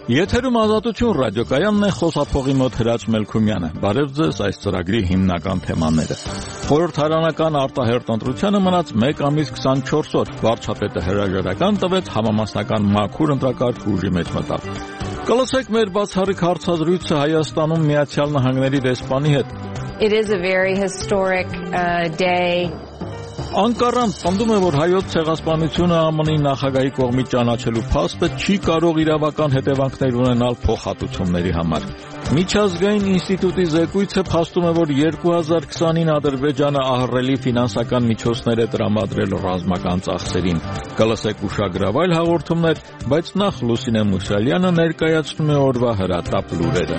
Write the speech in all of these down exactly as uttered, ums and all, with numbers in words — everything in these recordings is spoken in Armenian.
Եթերում Ազատություն ռադիոկայանն է, խոսափողի մոտ Հրաչ Մելքումյանը։ Բարև ձեզ, այս ծրագրի հիմնական թեմաները։ Խորհրդարանական արտահերթ ընտրությանը մնաց մեկ ամիս քսանչորս օր, վարչապետը հրաժարական տվեց, համամասնական մաքուր ընտրակարգ ուժի մեջ մտավ։ Կլսեք մեր բացառիկ հարցազրույցը Հայաստանում Միացյալ Նահանգների դեսպանի հետ։ It is a very historic uh, day. Անկառան պնդում է, որ հայոց ցեղասպանությունը ԱՄՆ-ի նախագահի կողմից ճանաչելու փաստը չի կարող իրավական հետևանքներ ունենալ փոխհատուցումների համար։ Միջազգային ինստիտուտի զեկույցը փաստում է, որ երկու հազար քսանին Ադրբեջանը ահռելի ֆինանսական միջոցներ է տրամադրել ռազմական ծախսերին։ Կլսեք ուշագրավայր հաղորդումներ, բայց նախ Լուսինե Մուսալյանը ներկայացնում է օրվա հրատապ լուրերը։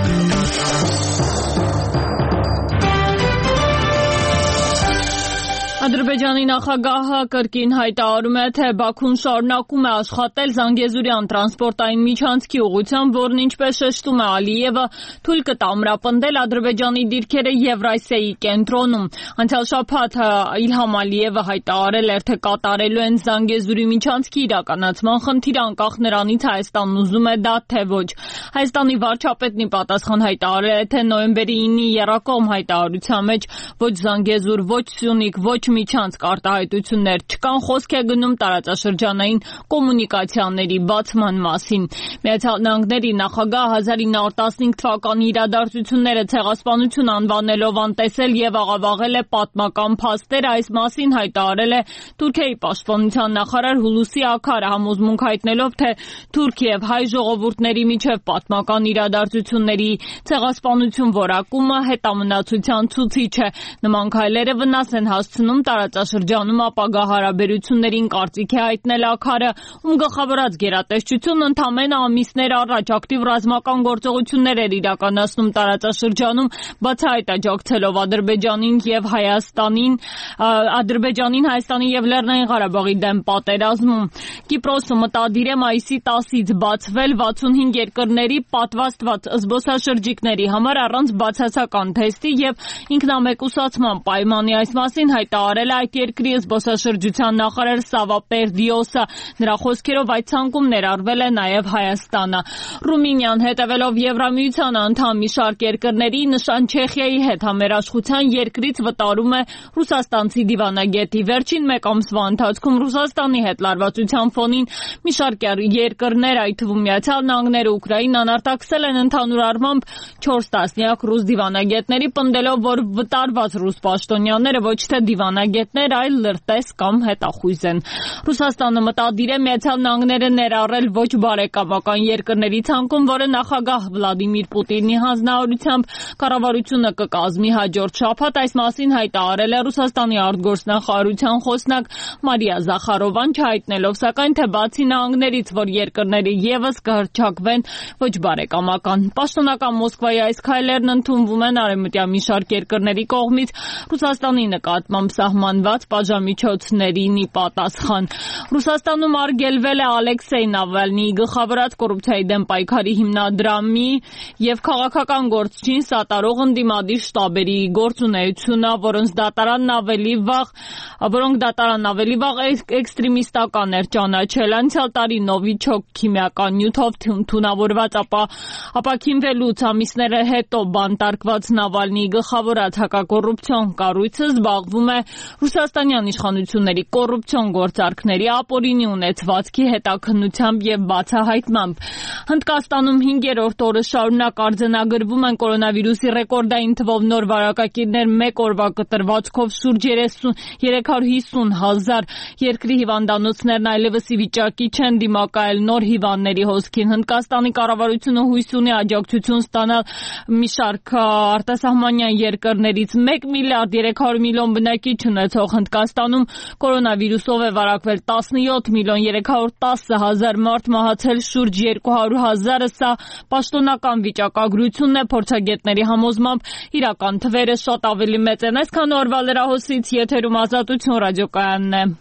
Ադրբեջանի նախագահը կրկին հայտարարում է, թե Բաքուն շարունակում է աշխատել Զանգեզուրյան տրանսպորտային միջանցքի ուղղությամբ, որն ինչպես շեշտում է Ալիևը, թույլ կտա ամրապնդել Ադրբեջանի դիրքերը Եվրասիայի կենտրոնում։ Անցյալ շաբաթ Իլհամ Ալիևը հայտարարել էր, թե կատարելու են Զանգեզուրի միջանցքի իրականացման խնդիրը, անկախ նրանից Հայաստանն ուզում է դա, թե ոչ։ Հայաստանի վարչապետն ի պատասխան հայտարարել է, թե նոյեմբերի ինի եռակողմ հայտարարության մեջ ոչ Զանգեզուր, ոչ Սյունիք, ոչ միջանցք արտահայտություններ չկան, խոսք է գնում տարածաշրջանային կոմունիկացիաների բացման մասին։ Միացյալ Նահանգների նախագահը հազար ինը հարյուր տասնհինգ թվականի իրադարձությունները ցեղասպանություն անվանելով անտեսել եւ աղավաղել է պատմական փաստերը, այս մասին հայտարարել է Թուրքիայի պաշտպանության նախարար Հուլուսի Աքարը, համոզմունք հայտնելով, թե Թուրքիա եւ հայ ժողովուրդների միջև պատմական իրադարձությունների ցեղասպանություն որակումը հետամնացության ցուցիչ է։ Նման քայլերը վնաս են հասցնում տարածաշրջանում ապագա հարաբերություններին, կարծիք է հայտնել Աքարը, ում գլխավորած գերատեսչությունն ընդամենը ամիսներ առաջ ակտիվ ռազմական գործողություններ էր իրականացնում տարածաշրջանում, բացահայտ աջակցելով Ադրբեջանին եւ Հայաստանին, Ադրբեջանին, Հայաստանի եւ Լեռնային Ղարաբաղի դեմ պատերազմում։ Կիպրոսը մտադիր է մայիսի տասից բացվել վաթսունհինգ երկրների պատվաստված զբոսաշրջիկների համար առանց բացասական թեստի եւ ինքնամեկուսացման պայմանի, այս մասին հայտարարել է այդ երկրի զբոսաշրջության նախարար Սավա Պերդիոսը։ Նրա խոսքերով այդ ցանկում ներառվել է նաև Հայաստանը։ Ռումինիան հետևելով Եվրամիությանը անդամ մի շարք երկրների, նշան Չեխիայի հետ համերաշխության երկրից վտարում է ռուսաստանցի դիվանագետի։ Վերջին մեկ ամսվա ընթացքում Ռուսաստանի հետ լարվածության ֆոնին մի շարք երկրներ, այդ թվում Միացյալ Նահանգները, Ուկրաինան արտաքսել են ընդհանուր առմամբ չորս տասնյակ ռուս դիվանագետների, պնդելով, որ վտարված ռուս պաշտոնյաները ոչ թե դիվանագետներ, այլ լրտես կամ հետախույզ են։ Ռուսաստանը մտադիր է Միացյալ Նահանգները ներառել ոչ բարեկամական երկրների ցանկում, որը նախագահ Վլադիմիր Պուտինի հանձնարարությամբ կառավարությունը կկազմի հաջորդ շաբաթ, այս մասին հայտարարել է Ռուսաստանի արտգործնախարարության խոսնակ Մարիա Զախարովան, չհայտնելով սակայն, թե բացի նահանգներից, որ երկրները եւս կհռչակվեն ոչ բարեկամական։ Պաշտոնական Մոսկվայի այս քայլերն ընդունվում են արևմտյան մի շարք երկրների կողմից Ռուսաստանի նկատմամբ սահմանված պատժամիջոցներին ի պատասխան։ Ռուսաստանում արգելվել է Ալեքսեյ Նավալնիի գլխավորած կոռուպցիայի դեմ պայքարի հիմնադրամի եւ քաղաքական գործչին սատարող ընդդիմադիր շտաբերի գործունեությունը, որոնց դատարանն ավելի վաղ, որոնք դատարանն ավելի վաղ էքստրեմիստական էր ճանաչել։ Անցյալ տարի Նովիչոկ քիմիական նյութով թունավորված, ապա ապաքինվելուց ամիսներ հետո բանտարկված Նավալնիի գլխավորած հակակոռուպցիոն կառույցը զբաղվում է ռուսաստանյան իշխանությունների կոռուպցիոն գործարքների ապօրինի ունեցվածքի հետաքննությամբ եւ բացահայտմամբ։ Հնդկաստանում հինգերորդ օրը շարունակ արձանագրվում են կորոնավիրուսի ռեկորդային թվով նոր վարակագիրներ, մեկ օրվա կտրվածքով շուրջ երեք հարյուր հիսուն հազար։ Երկրի հիվանդանոցներն այլևս ի վիճակի չեն դիմակայել նոր հիվանդների հոսքին։ Հնդկաստանի կառավարությունը հույս ունի աջակցություն ստանալ մի շարք արտասահմանյան երկրներից։ մեկ միլիարդ երեք հարյուր միլիոն բնակիչ ունեցող Հնդկաստանում կորոնավիրուսով է վարակվել տասնյոթ միլիոն երեք հարյուր տասը հազար մարդ, մահացել շուրջ երկու հարյուր հազարը, սա պաշտոնական վիճակագրությունն է, փորձագետների համոզմամբ իրական թվերը շատ ավելի մեծ են։ Այսքան օրվա լրահոսից եթերում Ազատություն ռադիոկայանն է։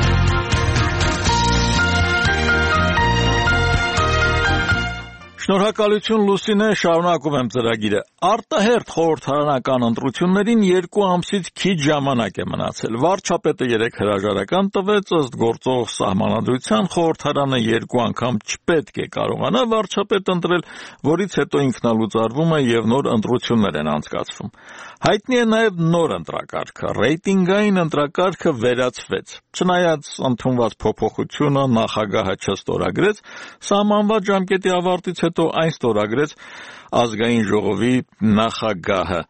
Շնորհակալ Շնորհակալություն Լուսինե, շարունակում եմ ծրագիրը։ Արտահերթ խորհրդարանական ընտրություններին երկու ամսից քիչ ժամանակ է մնացել։ Վարչապետը երեք հրաժարական տվեց, ըստ գործող սահմանադրության խորհրդարանը երկու անգամ չպետք է կարողանա վարչապետ ընտրել, որից հետո ինքնալուծարվում է եւ նոր ընտրություններ են անցկացվում։ Հայտնի է նաեւ նոր ընտրակարգը, ռեյտինգային ընտրակարգը վերացվեց։ Չնայած ընդունված փոփոխությունը նախագահը չստորագրեց, սահմանված ժամկետի ավարտից հետո այն ստորագրեց ազգային ժողովի նախագահը։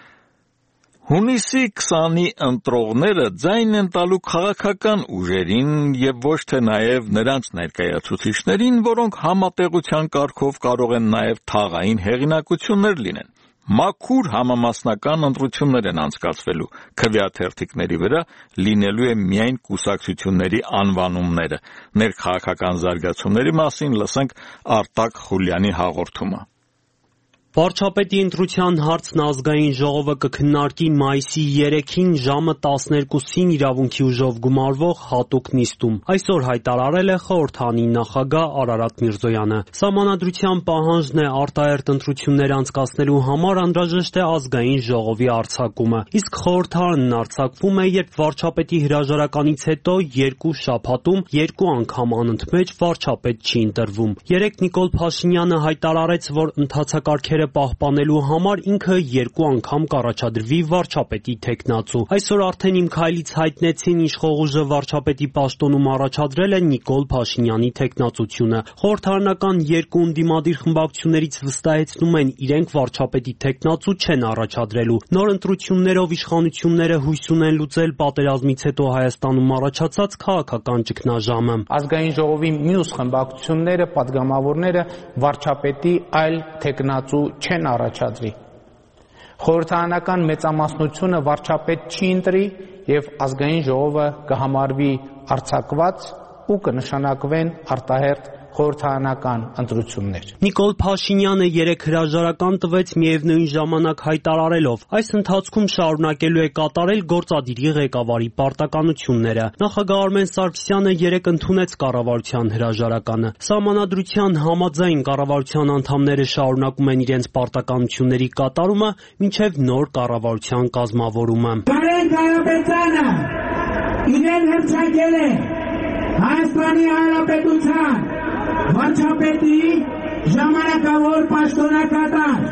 Հունիսի քսանի ընտրողները ձայն են տալու քաղաքական ուժերին եւ ոչ թե նաեւ նրանց ներկայացուցիչներին, որոնք համատեղության կարգով կարող են նաեւ թաղային հեղինակություններ լինեն։ Մաքուր համամասնական ընտրություններ են անցկացվելու, քվեաթերթիկների վրա լինելու է միայն կուսակցությունների անվանումները։ Ներքաղաքական զարգացումների մասին լսենք Արտակ Խուլյանի հաղորդումը։ Վարչապետի ընտրության հարցն ազգային ժողովը կքննարկի մայիսի երեքին ժամը տասներկուսին իրավունքի ուժով գումարվող հատուկ նիստում։ Այսօր հայտարարել է խորհրդարանի նախագահ Արարատ Միրզոյանը։ Սահմանադրության պահանջն է արտահերթ ընտրություններ անցկացնելու համար անհրաժեշտ է ազգային ժողովի արձակումը։ Իսկ խորհրդարանն արձակվում է, երբ վարչապետի հրաժարականից հետո երկու շաբաթում երկու անգամ անընդմեջ վարչապետ չի ընտրվում։ Երեկ Նիկոլ Փաշինյանը հայտարարեց, որ ընթացակարգերը պահպանելու համար ինքը երկու անգամ կառաջադրվի վարչապետի թեկնածու։ Այսօր արդեն իմ քայլից հայտնեցին իշխող ուժը վարչապետի պաշտոնում առաջադրել է Նիկոլ Փաշինյանի թեկնածությունը։ Խորհրդարանական երկու ընդդիմադիր խմբակցություններից վստահեցնում են, իրենք վարչապետի թեկնածու չեն առաջադրելու։ Նոր ընտրություններով իշխանությունները հույս ունեն լուծել պատերազմից հետո Հայաստանում առաջացած քաղաքական ճգնաժամը։ Ազգային ժողովի մյուս խմբակցությունները, պատգամավորները վարչապետի այլ թեկնածու չեն առաջադրի։ Խորհրդարանական մեծամասնությունը վարչապետ չի ընտրի եւ ազգային ժողովը կհամարվի արձակված ու կնշանակվեն արտահերթ խորհրդարանական ընտրություններ։ Նիկոլ Փաշինյանը երեք հրաժարական տվեց միևնույն ժամանակ հայտարարելով. այս ընթացքում շարունակելու է կատարել գործադիրի ղեկավարի պարտականությունները։ Նախագահ Արմեն Սարգսյանը երեկ ընդունեց կառավարության հրաժարականը։ Սահմանադրության համաձայն կառավարության անդամները շարունակում են իրենց պարտականությունների կատարումը մինչև նոր կառավարության կազմավորումը։ Կարեն Կարապետյանը իրեն հրճակել է Հայաստանի Հանրապետության վարչապետի ժամանակավոր պաշտոնակատար։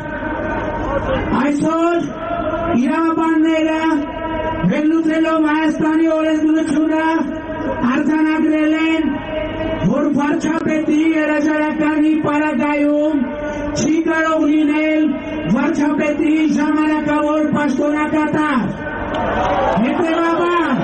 Այսօր իրավաբանները վերլուծելով Հայաստանի օրենսդրությունը արձանագրել են, որ վարչապետի հրաժարականի պարագայում չի կարող լինել վարչապետի ժամանակավոր պաշտոնակատար։ Հետևաբար,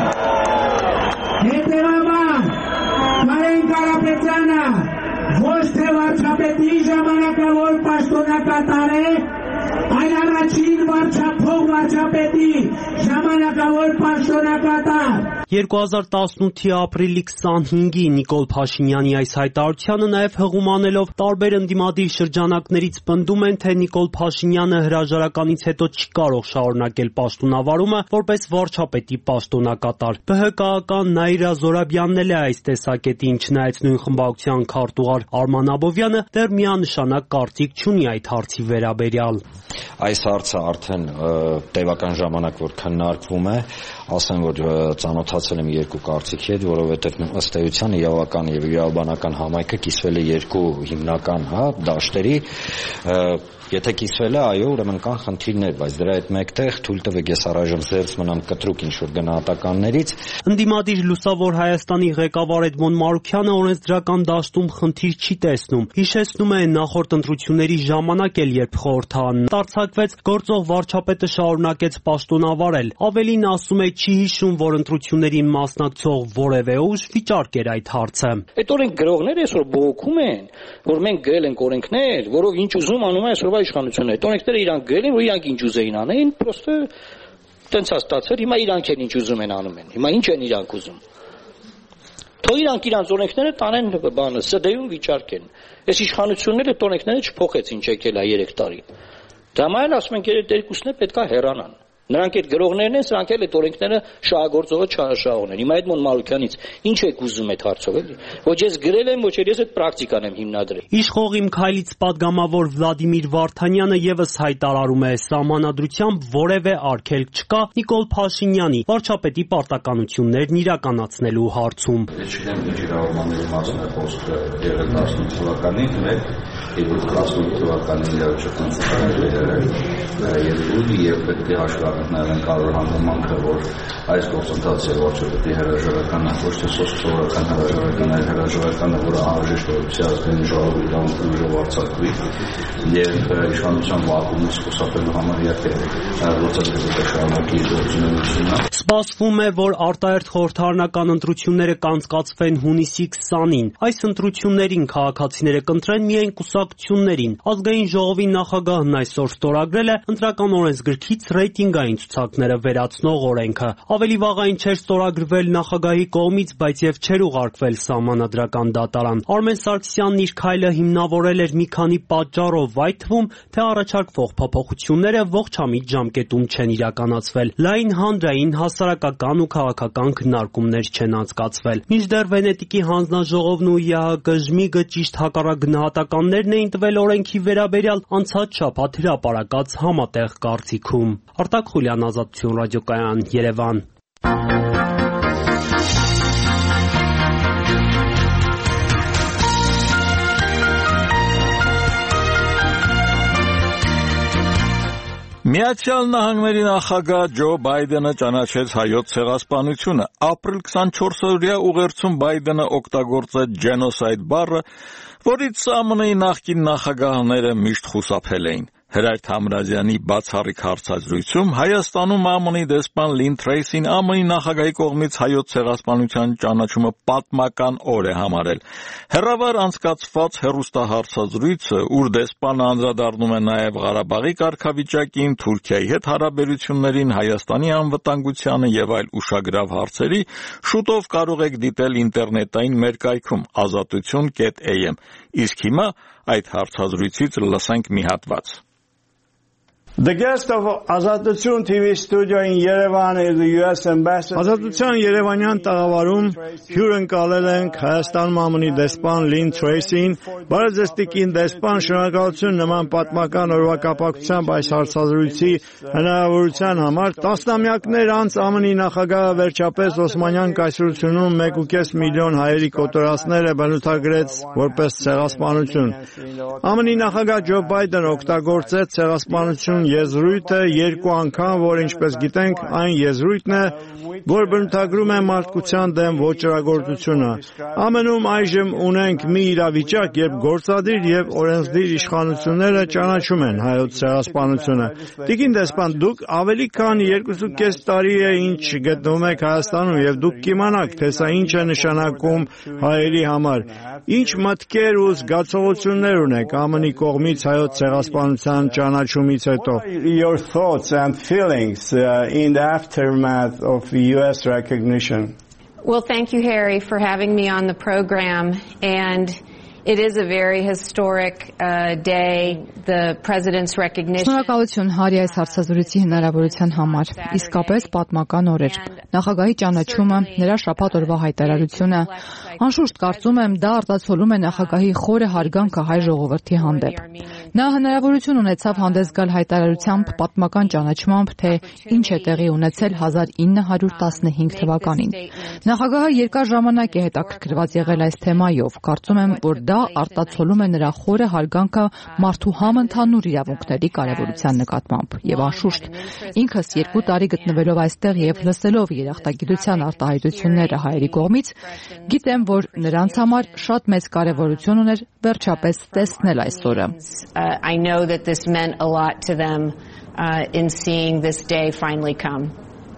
հետևաբար Կարեն Կարապետյանը ոչ թե վարչապետի ժամանակավոր պաշտոնակատար է, այլ առաջին վարչապետ վարչապետի ժամանակավոր պաշտոնակատար։ երկու հազար տասնութի ապրիլի քսանհինգի Նիկոլ Փաշինյանի այս հայտարարությանը նաև հղում անելով տարբեր ընդդիմադիր շրջանակներից պնդում են, թե Նիկոլ Փաշինյանը հրաժարականից հետո չի կարող շարունակել պաշտոնավարումը որպես վարչապետի պաշտոնակատար։ ԲՀԿ-ական Նաիրա Զորաբյանն էլ է այս տեսակետին, չնայած նույն խմբակցության քարտուղար Արման Աբովյանը դեռ միանշանակ կարծիք չունի այդ հարցի վերաբերյալ։ Այս հարցը արդեն տևական ժամանակ որ քննարկվում է, ասեմ, որ ծանոթացել եմ երկու կարծիքի հետ, որովհետև ըստ էության իրավական եւ իրավաբանական համայնքը կիսվել է երկու հիմնական, հա, դաշտերի, եթե կիսվել է, այո, ուրեմն կան խնդիրներ, բայց դրա հետ մեկտեղ թույլ տվեք ես առայժմ զերծ մնամ կտրուկ ինչ-որ գնահատականներից։ Ընդդիմադիր Լուսավոր Հայաստանի ղեկավար Էդմոն Մարուքյանը օրենսդրական դաշտում խնդիր չի տեսնում։ Հիշեցնում է նախորդ ընտրությունների ժամանակ էլ, երբ խորհրդարանն արձակվեց, գործող վարչապետը շարունակեց պաշտոնավարել։ Ավելին ասում է, չի հիշում, որ ընտրություններին մասնակցող որևէ ուժ վիճարկեր այդ հարցը։ Այդ օրենք գրողները այսօր բողոքում են, որ մենք գրել ենք օրենքներ, որով ինչ ուզում անում է այսօրվա իշխանությունը։ Այդ օրենքները իրանք գրել են, որ իրանք ինչ ուզեին անեն, պրոստը տենց է ստացել, հիմա իրանք են ինչ ուզում են անում են։ Հիմա ինչ են իրանք ուզում։ Թող իրանք իրանք օրենքները տանեն բանը, ՍԴ-ում վիճարկեն։ Այս իշխանությունները այդ օրենքները չփոխեցին, չեկել է երեք տարի։ Դա մայր ասում ենք երեք երկուսն է պետքա հեռանան։ Նրանք այդ գրողներն են, սրանք էլ այդ օրենքները շահագործողը չարաշահողներ։ Հիմա այդ Մոն Մարուկյանից ինչ եք ուզում այդ հարցով էլի։ Ոչ ես գրել եմ, ոչ ես այդ պրակտիկան եմ հիմնադրել։ Իշխող Իմ քայլից պատգամավոր Վլադիմիր Վարդանյանը եւս հայտարարում է, սահմանադրությամբ որևէ արգելք չկա Նիկոլ Փաշինյանի վարչապետի պարտականություններն իրականացնելու հարցում։ Չգիտեմ ինչ իրավաբանների մասին է խոսքը եղել տասնութ թվականին, մեկ տասնութ թվականին իրավիճական երկու եւ պետք է հաշվառենք նաեւ կարող հանգամանքը, որ այս գործընթացը վարչապետի հրաժարականն ոչ թե սոցիալական հրաժարական, այլ հրաժարականը, որը անհրաժեշտ է ուսի ազգային ժողովի իրավունքի ուժով արձակվի եւ իշխանության վակումից խուսափելու համար իհարկե գործընթացը շարունակի գործունեությունը։ Սպասվում է, որ արտահերթ խորհրդարանական ընտրությունները կանցկացվեն հունիսի քսանին։ Այս ընտրություններին քաղաքացիները կընտրեն միայն կուսակցություններին։ Ազգային ժողովի նախագահն այսօր ստորագրել է ընտրական օրենսգրքից ռեյտինգային ցուցակները վերացնող օրենքը։ Ավելի վաղ այն չէր ստորագրվել նախագահի կողմից, բայց եւ չէր ուղարկվել սահմանադրական դատարան։ Արմեն Սարգսյանն իր քայլը հիմնավորել էր մի քանի պատճառով, այդ թվում թե առաջարկվող փոփոխությունները ողջամիտ ժամկետում չեն իրականացվել։ Լայն հանրային, հասարակական ու քաղաքական քննարկումներ չեն անցկացվել։ Մինչդեռ Վենետիկի հանձնաժողովն ու ԵԱՀԿ ժմիգը ճիշտ հակառակ գնահատականներն էին տվել օրենքի վերաբերյալ անցած շաբաթ հրապարակած համատեղ կարծիքում։ Արտակ Խուլյան, Ազատություն ռադիոկայան, Երևան։ Միացյալ Նահանգների նախագահ Ջո Բայդենը ճանաչեց հայոց ցեղասպանությունը։ Ապրիլ քսանչորսօրյա ուղերձում Բայդենը օգտագործեց genocide բառը, որից ԱՄՆ-ի նախկին նախագահները միշտ խուսափել էին։ Հրայր Թամրազյանի բացառիկ հարցազրույցում Հայաստանում ԱՄՆ-ի դեսպան Լին Թրեյսին ԱՄՆ-ի նախագահի կողմից հայոց ցեղասպանության ճանաչումը պատմական օր է համարել։ Հեռավար անցկացված հեռուստահարցազրույցը, ուր դեսպանը անդրադառնում է նաև Ղարաբաղի կարգավիճակին, Թուրքիայի հետ հարաբերություններին, Հայաստանի անվտանգությանը եւ այլ ուշագրավ հարցերի, շուտով կարող եք դիտել ինտերնետային մեր կայքում ազատություն կետ A M։ Իսկ հիմա այդ հարցազրույցից լսենք մի հատված։ The guest of Ազատություն T V studio in Yerevan is the U S ambassador. Ազատության Երևանյան տաղավարում հյուրընկալել ենք Հայաստանում ԱՄՆ-ի դեսպան Լին Թրեյսին, բարեձեստիկին դեսպան, շնորհակալություն նման պատմական օրվա կապակցությամբ այս հարցազրույցի հնարավորության համար։ Տասնամյակներ անց ԱՄՆ-ի նախագահը վերջապես Օսմանյան կայսրությունում մեկ ու կես միլիոն հայերի կոտորածները բնութագրեց որպես ցեղասպանություն։ ԱՄՆ-ի նախագահ Ջո Բայդենը օգտագործեց ցեղասպանություն եզրույթը երկու անգամ, որ ինչպես գիտենք, այն եզրույթն է, որ բնութագրում է մարդկության դեմ ոճրագործությունը։ ԱՄՆ-ում այժմ ունենք մի իրավիճակ, երբ գործադիր եւ օրենսդիր իշխանությունները ճանաչում են հայոց ցեղասպանությունը։ Տիկին դեսպան, դուք ավելի քան երկու կես տարի է ինչ գտնվում եք Հայաստանում եւ դուք կիմանաք, թե սա ինչ է նշանակում հայերի համար։ Ինչ մտքեր ու զգացողություններ ունեք ԱՄՆ-ի կողմից հայոց ցեղասպանության ճանաչումից հետո։ Your thoughts and feelings uh, in the aftermath of U S recognition. Well, thank you, Harry, for having me on the program. And it is a very historic uh, day, the President's recognition. Շնորհակալություն Հարի այս հարցազրույցի հնարավորության համար։ Իսկապես պատմական օր էր։ Նախագահի ճանաչումը, նրա շաբաթ օրվա հայտարարությունը, անշուշտ կարծում եմ դա արտացոլում է նախագահի խորը հարգանքը հայ ժողովրդի հանդեպ։ Նա հնարավորություն ունեցավ հանդես գալ հայտարարությամբ պատմական ճանաչմամբ, թե ինչ է տեղի ունեցել հազար ինը հարյուր տասնհինգ թվականին։ Նախագահը երկար ժամանակ է հետաքրքրված եղել այս թեմայով։ Կարծում եմ, որ դա արտացոլում է նրա խորը հարգանքը մարդու համընդհանուր իրավունքների կարևորության նկատմամբ։ Եվ անշուշտ, ինքս երկու տարի գտնվելով այստեղ եւ լսելով երախտագիտության արտահայտությունները հայերի կողմից, գիտեմ, որ նրանց համար շատ մեծ կարևորություն ուներ վերջապես տեսնել այս օրը։ I know that this meant a lot to them uh, in seeing this day finally come.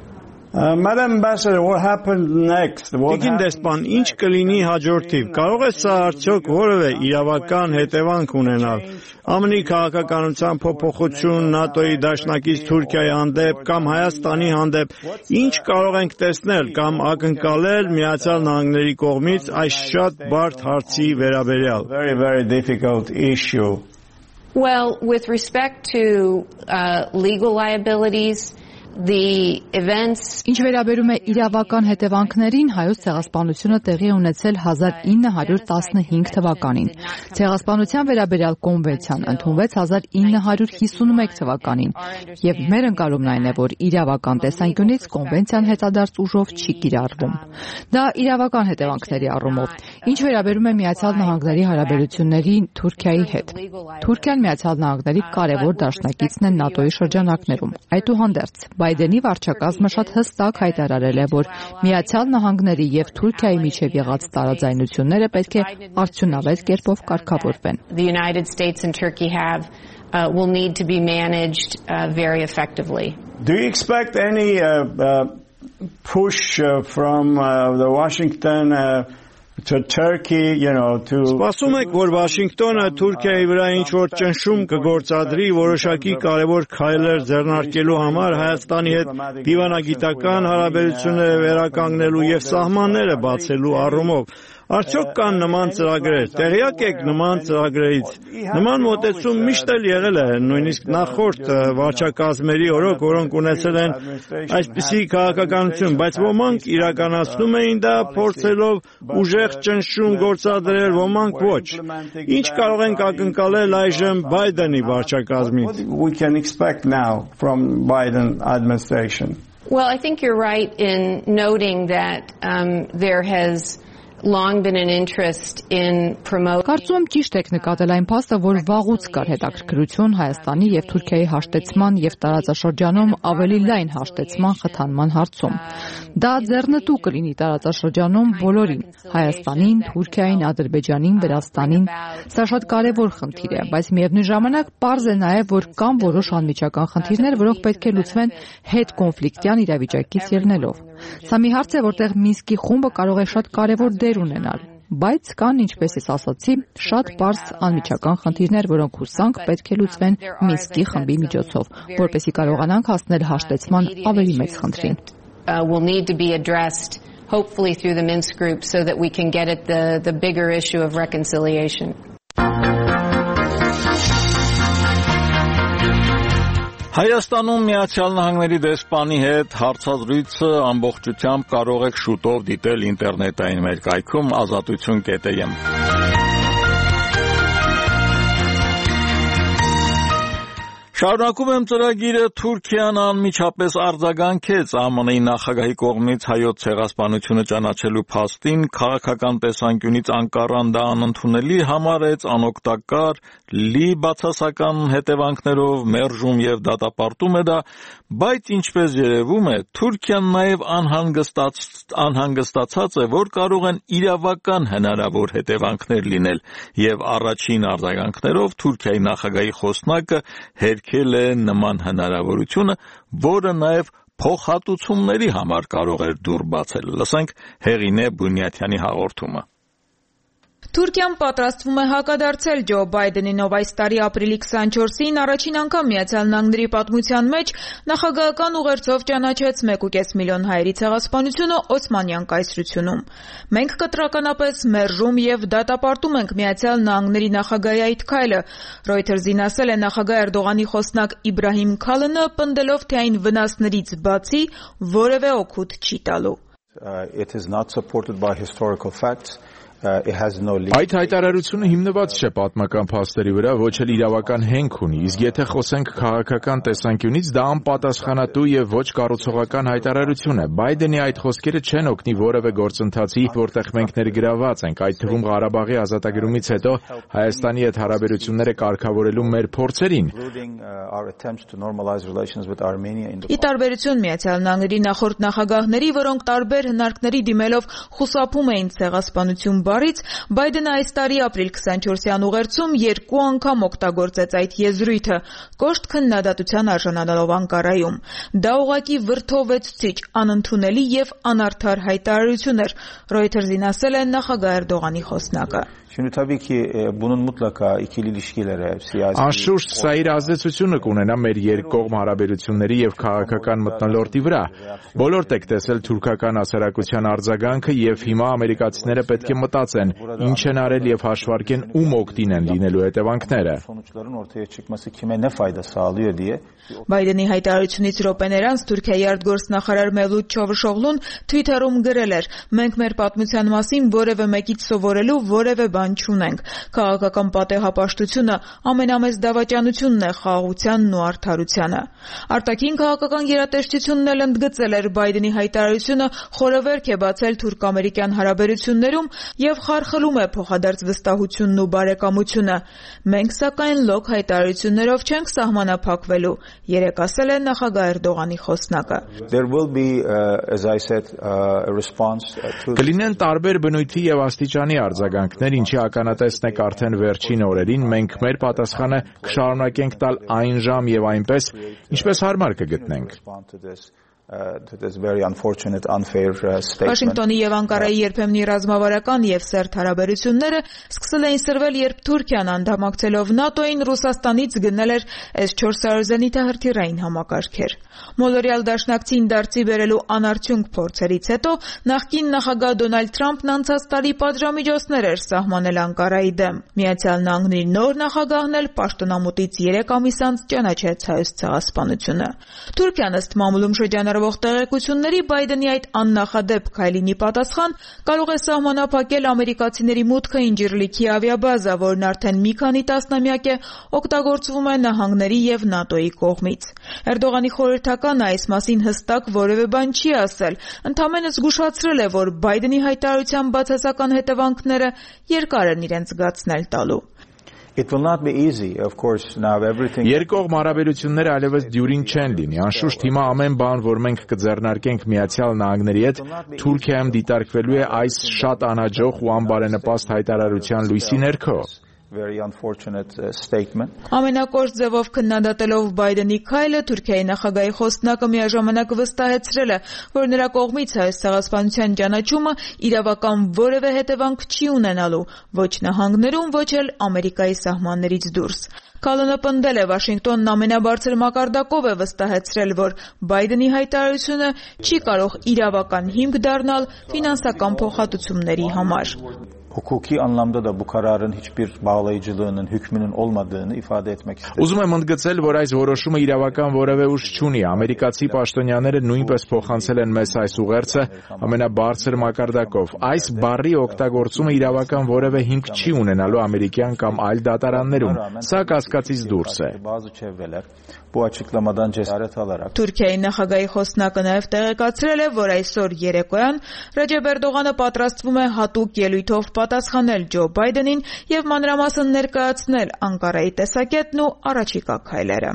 Uh, Madam Ambassador, what happened next? Տիկին դեսպան, ինչ կլինի հաջորդիվ։ Կարող է սա արդյոք որևէ իրավական հետևանք ունենալ։ ԱՄՆ-ի քաղաքականության փոփոխություն, ՆԱՏՕ-ի դաշնակից Թուրքիայի հանդեպ կամ Հայաստանի հանդեպ, ինչ կարող ենք տեսնել կամ ակնկալել Միացյալ Նահանգների կողմից այս շատ բարդ հարցի վերաբերյալ։ Very, very difficult issue. Well, with respect to uh, legal liabilities, the events Ինչ վերաբերում է իրավական հետևանքներին, հայոց ցեղասպանությունը տեղի ունեցել հազար ինը հարյուր տասնհինգ թվականին։ Ցեղասպանության վերաբերյալ կոնվենցիան ընդունվեց հազար ինը հարյուր հիսունմեկ թվականին, եւ մեր ընկալումն այն է, որ իրավական տեսանկյունից կոնվենցիան հետադարձ ուժով չի կիրառվում։ Դա իրավական հետևանքների առումով։ Ինչ վերաբերում է Միացյալ Նահանգների հարաբերություններին Թուրքիայի հետ։ Թուրքիան Միացյալ Նահանգների կարևոր դաշնակիցն է ՆԱՏՕ-ի շրջանակներում։ Այդուհանդերձ, Բայդենի վարչակազմը շատ հստակ հայտարարել է, որ Միացյալ Նահանգների եւ Թուրքիայի միջև եղած տարաձայնությունները պետք է արդյունավետ կերպով կարգավորվեն։ the United States and Turkey have uh, will need to be managed uh, very effectively. Do you expect any uh, uh, push uh, from uh, the Washington uh, to Turkey, you know, to Սպասում եք, որ Վաշինգտոնը Թուրքիայի վրա ինչ-որ ճնշում կգործադրի որոշակի կարևոր քայլեր ձեռնարկելու համար Հայաստանի հետ դիվանագիտական հարաբերությունները վերականգնելու եւ սահմանները բացելու առումով։ Արդյոք կան նման ծրագրեր, տեղյակ եք նման ծրագրերից։ Նման մոտեցում միշտ էլ եղել է, նույնիսկ նախորդ վարչակազմերի օրոք, որոնք ունեցել են այսպիսի քաղաքականություն, բայց ոմանք իրականացնում էին դա փորձելով ուժեղ ճնշում գործադրել, ոմանք ոչ։ Ինչ կարող ենք ակնկալել այժմ Բայդենի վարչակազմից։ We can expect now from Biden administration. Well, I think you're right in noting that um, there has long been an interest in promoting Կարծում եմ ճիշտ եք նկատել այն փաստը, որ վաղուց կար հետաքրքրություն Հայաստանի եւ Թուրքիայի հաշտեցման եւ տարածաշրջանում ավելի լայն հաշտեցման խթանման հարցում։ Դա ձեռնտու կլինի տարածաշրջանում բոլորին՝ Հայաստանին, Թուրքիային, Ադրբեջանին, Վրաստանին։ Սա շատ կարևոր խնդիր է, բայց միևնույն ժամանակ պարզ է նաեւ, որ կան որոշ անմիջական խնդիրներ, որոնք պետք է լուծվեն հետ կոնֆլիկտյան իրավիճակից ելնելով։ Սա մի հարց է, որտեղ Մինսկի խումբը կարող է շատ կարևոր դեր ունենալ, բայց կան, ինչպես ես ասացի, շատ պարզ անմիջական խնդիրներ, որոնք հուսանք պետք է լուծվեն Մինսկի խմբի միջոցով, որպեսզի կարողանանք հասնել հաշտեցման ավելի մեծ խնդրին։ will need to be addressed hopefully through the Minsk group so that we can get at the the bigger issue of reconciliation. Հայաստանում Միացյալ Նահանգների դեսպանի հետ հարցազրույցը ամբողջությամբ կարող եք շուտով դիտել ինտերնետային մեր կայքում ազատություն կետ է եմ։ Շարունակում եմ ծրագիրը Թուրքիան անմիջապես արձագանքեց ԱՄՆ-ի նախագահի կողմից հայոց ցեղասպանությունը ճանաչելու փաստին, քաղաքական տեսանկյունից անկառան դա անընդունելի համարեց, անօգտակար, լի բացասական հետևանքներով մերժում եւ դատապարտում է դա, բայց ինչպես երևում է, Թուրքիան նաեւ անհանգստաց, անհանգստացած է, որ կարող են իրավական հնարավոր հետևանքներ լինել եւ առաջին արձագանքներով Թուրքիայի նախագահի խոսնակը հերքել է նման հնարավորությունը, որը նաև փոխհատուցումների համար կարող էր դուռ բացել։ Լսենք Հեղինե Բունյաթյանի հաղորդումը։ Թուրքիան պատրաստվում է հակադարձել Ջո Բայդենին, ով այս տարի ապրիլի քսանչորսին առաջին անգամ Միացյալ Նահանգների պատմության մեջ նախագահական ուղերձով ճանաչեց մեկ ու կես միլիոն հայերի ցեղասպանությունը Օսմանյան կայսրությունում։ Մենք կտրականապես մերժում եւ դատապարտում ենք Միացյալ Նահանգների նախագահի այդ քայլը, Reuters-ին ասել է նախագահ Էրդողանի խոսնակ Իբրահիմ Քալինը, պնդելով, թե այն վնասներից բացի որևէ օգուտ չի տալու։ It is not supported by historical facts. Այդ հայտարարությունը հիմնված չէ պատմական փաստերի վրա, ոչ էլ իրավական հենք ունի, իսկ եթե խոսենք քաղաքական տեսանկյունից, դա անպատասխանատու եւ ոչ կառուցողական հայտարարություն է։ Բայդենի այդ խոսքերը չեն օգնի որևէ գործընթացի, որտեղ մենք ներգրավված ենք, այդ թվում Ղարաբաղի ազատագրումից հետո Հայաստանի հետ հարաբերությունները կարգավորելու մեր փորձերին։ Ի տարբերություն Միացյալ Նահանգների նախորդ նախագահների, որոնք տարբեր հնարքների դիմելով խուսափում էին ցեղասպանություն բարից, Բայդենը այս տարի ապրիլ քսանչորսյան ուղերձում երկու անգամ օգտագործեց այդ եզրույթը, կոշտ քննադատության արժանանալով Անկարայում։ Դա ուղղակի վրդովվեցուցիչ, անընդունելի եւ անարդար հայտարարություն էր, Reuters-ին ասել է նախագահ Էրդողանի խոսնակը։ Անշուշտ սա իր ազդեցությունը կունենա մեր երկկողմ հարաբերությունների եւ քաղաքական մթնոլորտի վրա։ Բոլորդ եք տեսել թուրքական հասարակության արձագանքը եւ հիմա ամերիկացիները պետք է մտածեն, ինչ են արել եւ հաշվարկեն ում օգտին են լինելու հետևանքները։ Բայդենի հայտարարությունից րոպեներ անց Թուրքիայի արտգործնախարար Մևլութ Չավուշօղլուն Twitter-ում գրել էր. «Մենք մեր պատմության մասին որևէ մեկից սովորելու որևէ բան չունենք։ Քաղաքական պատեհապաշտությունը ամենամեծ դավաճանությունն է խաղաղությանն ու արդարությանը»։ Արտաքին քաղաքական գերատեսչությունն էլ ընդգծել էր Բայդենի հայտարարությունը խորովերք է բացել թուրք-ամերիկյան հարաբերություններում եւ խարխլում է փոխադարձ վստահությունն ու բարեկամությունը։ Մենք սակայն լոկ հայտարարություններով չենք սահմանափակվելու, երեկ ասել է նախագահ Էրդողանի խոսնակը։ Կլինեն տարբեր բնույթի եւ աստիճանի արձագանքներ, ինչի ականատեսն եք արդեն վերջին օրերին, մենք մեր պատասխանը կշարունակենք տալ այն ժամ եւ այնպես, ինչպես հարմար կգտնենք։ Վաշինգտոնի եւ Անկարայի երբեմնի ռազմավարական եւ սերտ հարաբերությունները սկսել էին սրվել, երբ Թուրքիան անդամակցելով ՆԱՏՕ-ին Ռուսաստանից գնել էր էս չորս հարյուր զենիթահրթիռային համակարգեր։ Մոլորյալ դաշնակցին դարձի բերելու անարդյունք փորձերից հետո նախկին նախագահ Դոնալդ Թրամփն անցած տարի պատժամիջոցներ էր սահմանել Անկարայի դեմ։ Միացյալ Նահանգների նոր նախագահն էլ պաշտոնամուտից երեք ամիս անց ճանաչեց Հայոց ցեղասպանությունը։ Թուրքիան ըստ մամուլում շրջանառվող տեղեկությունների Բայդենի այդ աննախադեպ քայլինի պատասխան կարող է սահմանափակել ամերիկացիների մուտքը Ինջիրլիքի ավիաբազա, որն արդեն մի քանի տասնամյակ է օգտագործվում է նահանգների եւ ՆԱՏՕ-ի կողմից։ Էրդողանի խորհրդականը այս մասին հստակ որևէ բան չի ասել, ընդհանրապես զգուշացրել է, որ Բայդենի հայտարարության բացասական հետևանքները երկար են իրենց զգացնել տալու։ Երկկողմ հարաբերությունները այլևս դյուրին չեն լինի։ Անշուշտ հիմա ամեն բան, որ մենք կձեռնարկենք Միացյալ Նահանգների հետ, Թուրքիայում դիտարկվելու է այս շատ անհաջող ու անբարենպաստ հայտարարության լույսի ներքո։ Ամենակոշտ ձևով քննադատելով Բայդենի քայլը, Թուրքիայի նախագահի խոսնակը միաժամանակ վստահեցրել է, որ նրա կողմից Հայոց ցեղասպանության ճանաչումը իրավական որևէ հետևանք չի ունենալու ոչ նահանգներում, ոչ էլ Ամերիկայի սահմաններից դուրս։ Քալոնը պնդել է, Վաշինգտոնն ամենաբարձր մակարդակով է վստահեցրել, որ Բայդենի հայտարարությունը չի կարող իրավական հիմք դառնալ ֆինանսական փոխհատուցումների համար։ Hukuki anlamda da bu kararın hiçbir bağlayıcılığının, hükmünün olmadığını ifade etmek istedim. Ուզում եմ ընդգծել, որ այս որոշումը իրավական որևէ ուժ չունի։ Ամերիկացի պաշտոնյաները նույնպես փոխանցել են մեզ այս ուղերձը ամենաբարձր մակարդակով։ Այս բառի օգտագործումը իրավական որևէ հիմք չի ունենալու ամերիկյան կամ այլ դատարաններում։ Սա կասկածից դուրս է։ Թուրքիայի նախագահի խոսնակը նաև տեղեկացրել է, որ այսօր երեկոյան Ռեջեփ Էրդողանը պատրաստվում է հատուկ ելույթով պատասխանել Ջո Բայդենին եւ մանրամասն ներկայացնել Անկարայի տեսակետն ու առաջիկա քայլերը։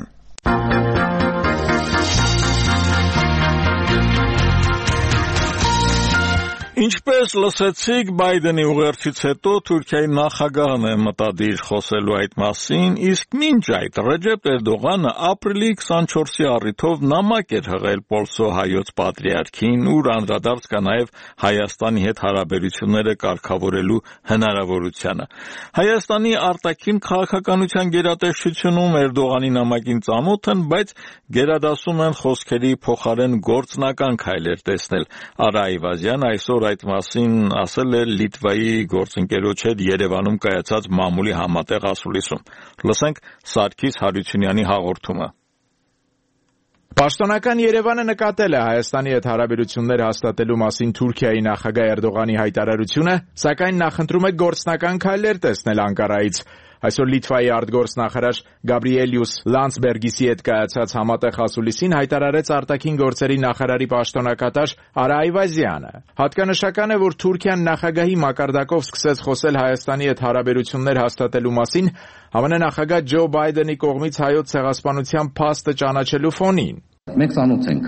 Ինչպես լսեցիք, Բայդենի ուղերձից հետո Թուրքիայի նախագահն է մտադիր խոսելու այդ մասին, իսկ մինչ այդ Ռեջեփ Էրդողանը ապրիլի քսանչորսի առիթով նամակ էր հղել Պոլսո հայոց պատրիարքին, ուր անդրադարձ կա նաև Հայաստանի հետ հարաբերությունները կարգավորելու հնարավորությանը։ Հայաստանի արտաքին քաղաքականության գերատեսչությունում Էրդողանի նամակին ծանոթ են, բայց գերադասում են խոսքերի փոխարեն գործնական քայլեր տեսնել։ Արա Այվազյան այսօր այդ մասին ասել է Լիտվայի գործընկերոջ հետ Երևանում կայացած մամուլի համատեղ ասուլիսում։ Լսենք Սարգիս Հարությունյանի հաղորդումը։ Պաշտոնական Երևանը նկատել է Հայաստանի հետ հարաբերություններ հաստատելու մասին Թուրքիայի նախագահ Էրդողանի հայտարարությունը, սակայն նախընտրում է գործնական քայլեր տեսնել Անկարայից։ Այսօր Լիտվայի արտգործնախարար Գաբրիելյուս Լանdsբերգիսի հետ կայացած համատեղ ասուլիսին հայտարարեց արտաքին գործերի նախարարի պաշտոնակատար Արա Այվազյանը։ Հատկանշական է, որ Թուրքիան նախագահի մակարդակով սկսեց խոսել Հայաստանի հետ հարաբերություններ հաստատելու մասին ԱՄՆ նախագահ Ջո Բայդենի կողմից հայոց ցեղասպանության փաստը ճանաչելու ֆոնին։ Մենք ծանոթ ենք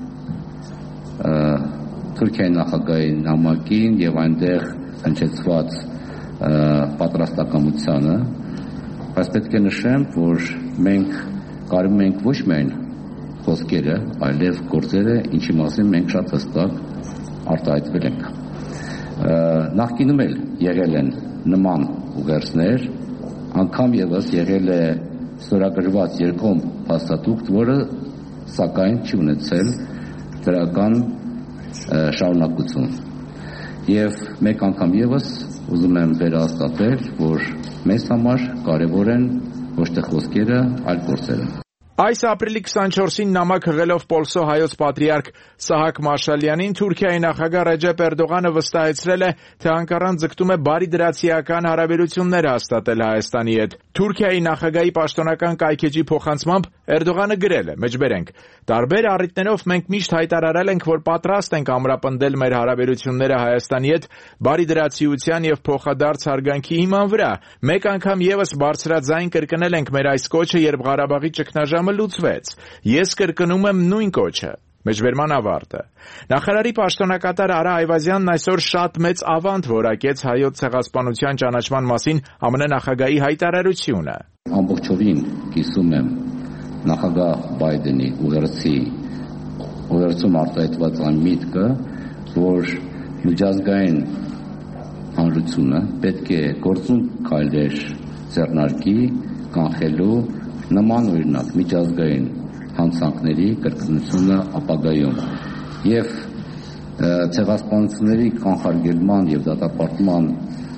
Թուրքիայի նախագահի նամակին եւ այնտեղ հնչեցված պատրաստակամությանը, բայց պետք է նշեմ, որ մենք կարում ենք ոչ միայն խոսքերը, այլև գործերը, ինչի մասին մենք շատ հստակ արտահայտվել ենք։ Նախկինում էլ եղել են նման ուղերձներ, անգամ եւս եղել է ստորագրված երկկողմ փաստաթուղթ, որը սակայն չի ունեցել դրական շարունակություն։ Եվ մեկ անգամ եւս ուզում եմ վերահաստատել, որ մեզ համար կարևոր են ոչ թե խոսքերը, այլ գործերը։ Այս ապրիլի քսանչորսին նամակ հղելով Պոլսո հայոց պատրիարք Սահակ Մաշալյանին Թուրքիայի նախագահ Ռեջեփ Էրդողանը վստահեցրել է, թե Անկարան ձգտում է բարիդրացիական հարաբերություններ հաստատել Հայաստանի հետ։ Թուրքիայի նախագահի պաշտոնական կայքեջի փոխանցմամբ Էրդողանը գրել է. «Մեջբերենք, տարբեր առիթներով մենք միշտ հայտարարել ենք, որ պատրաստ ենք ամրապնդել մեր հարաբերությունները Հայաստանի հետ բարիդրացիության եւ փոխադարձ հարգանքի հիման վրա։ Մեկ անգամ եւս բարձրաձայն կրկնել ենք մեր այս կոչը, երբ Ղարաբաղի ճգնաժամը լուծվեց։ Ես կրկնում եմ նույն կոչը»։ Մեջբերման ավարտը։ Նախարարի պաշտոնակատար Արա Այվազյանն այսօր շատ մեծ ավանդ որակեց հայոց ցեղասպանության ճանաչման մասին ԱՄՆ նախագահի հայտարարությունը։ Ամբողջովին կիսում եմ նախագահ Բայդենի ուղերձի ուղերձում արտահայտված այն միտքը, որ միջազգային հանրությունը պետք է գործուն քայլեր ձեռնարկի կանխելու նման օրինակ միջազգային հանցանքների կրկնությունը ապագայում եւ ցեղասպանությունների կանխարգելման եւ դատապարտման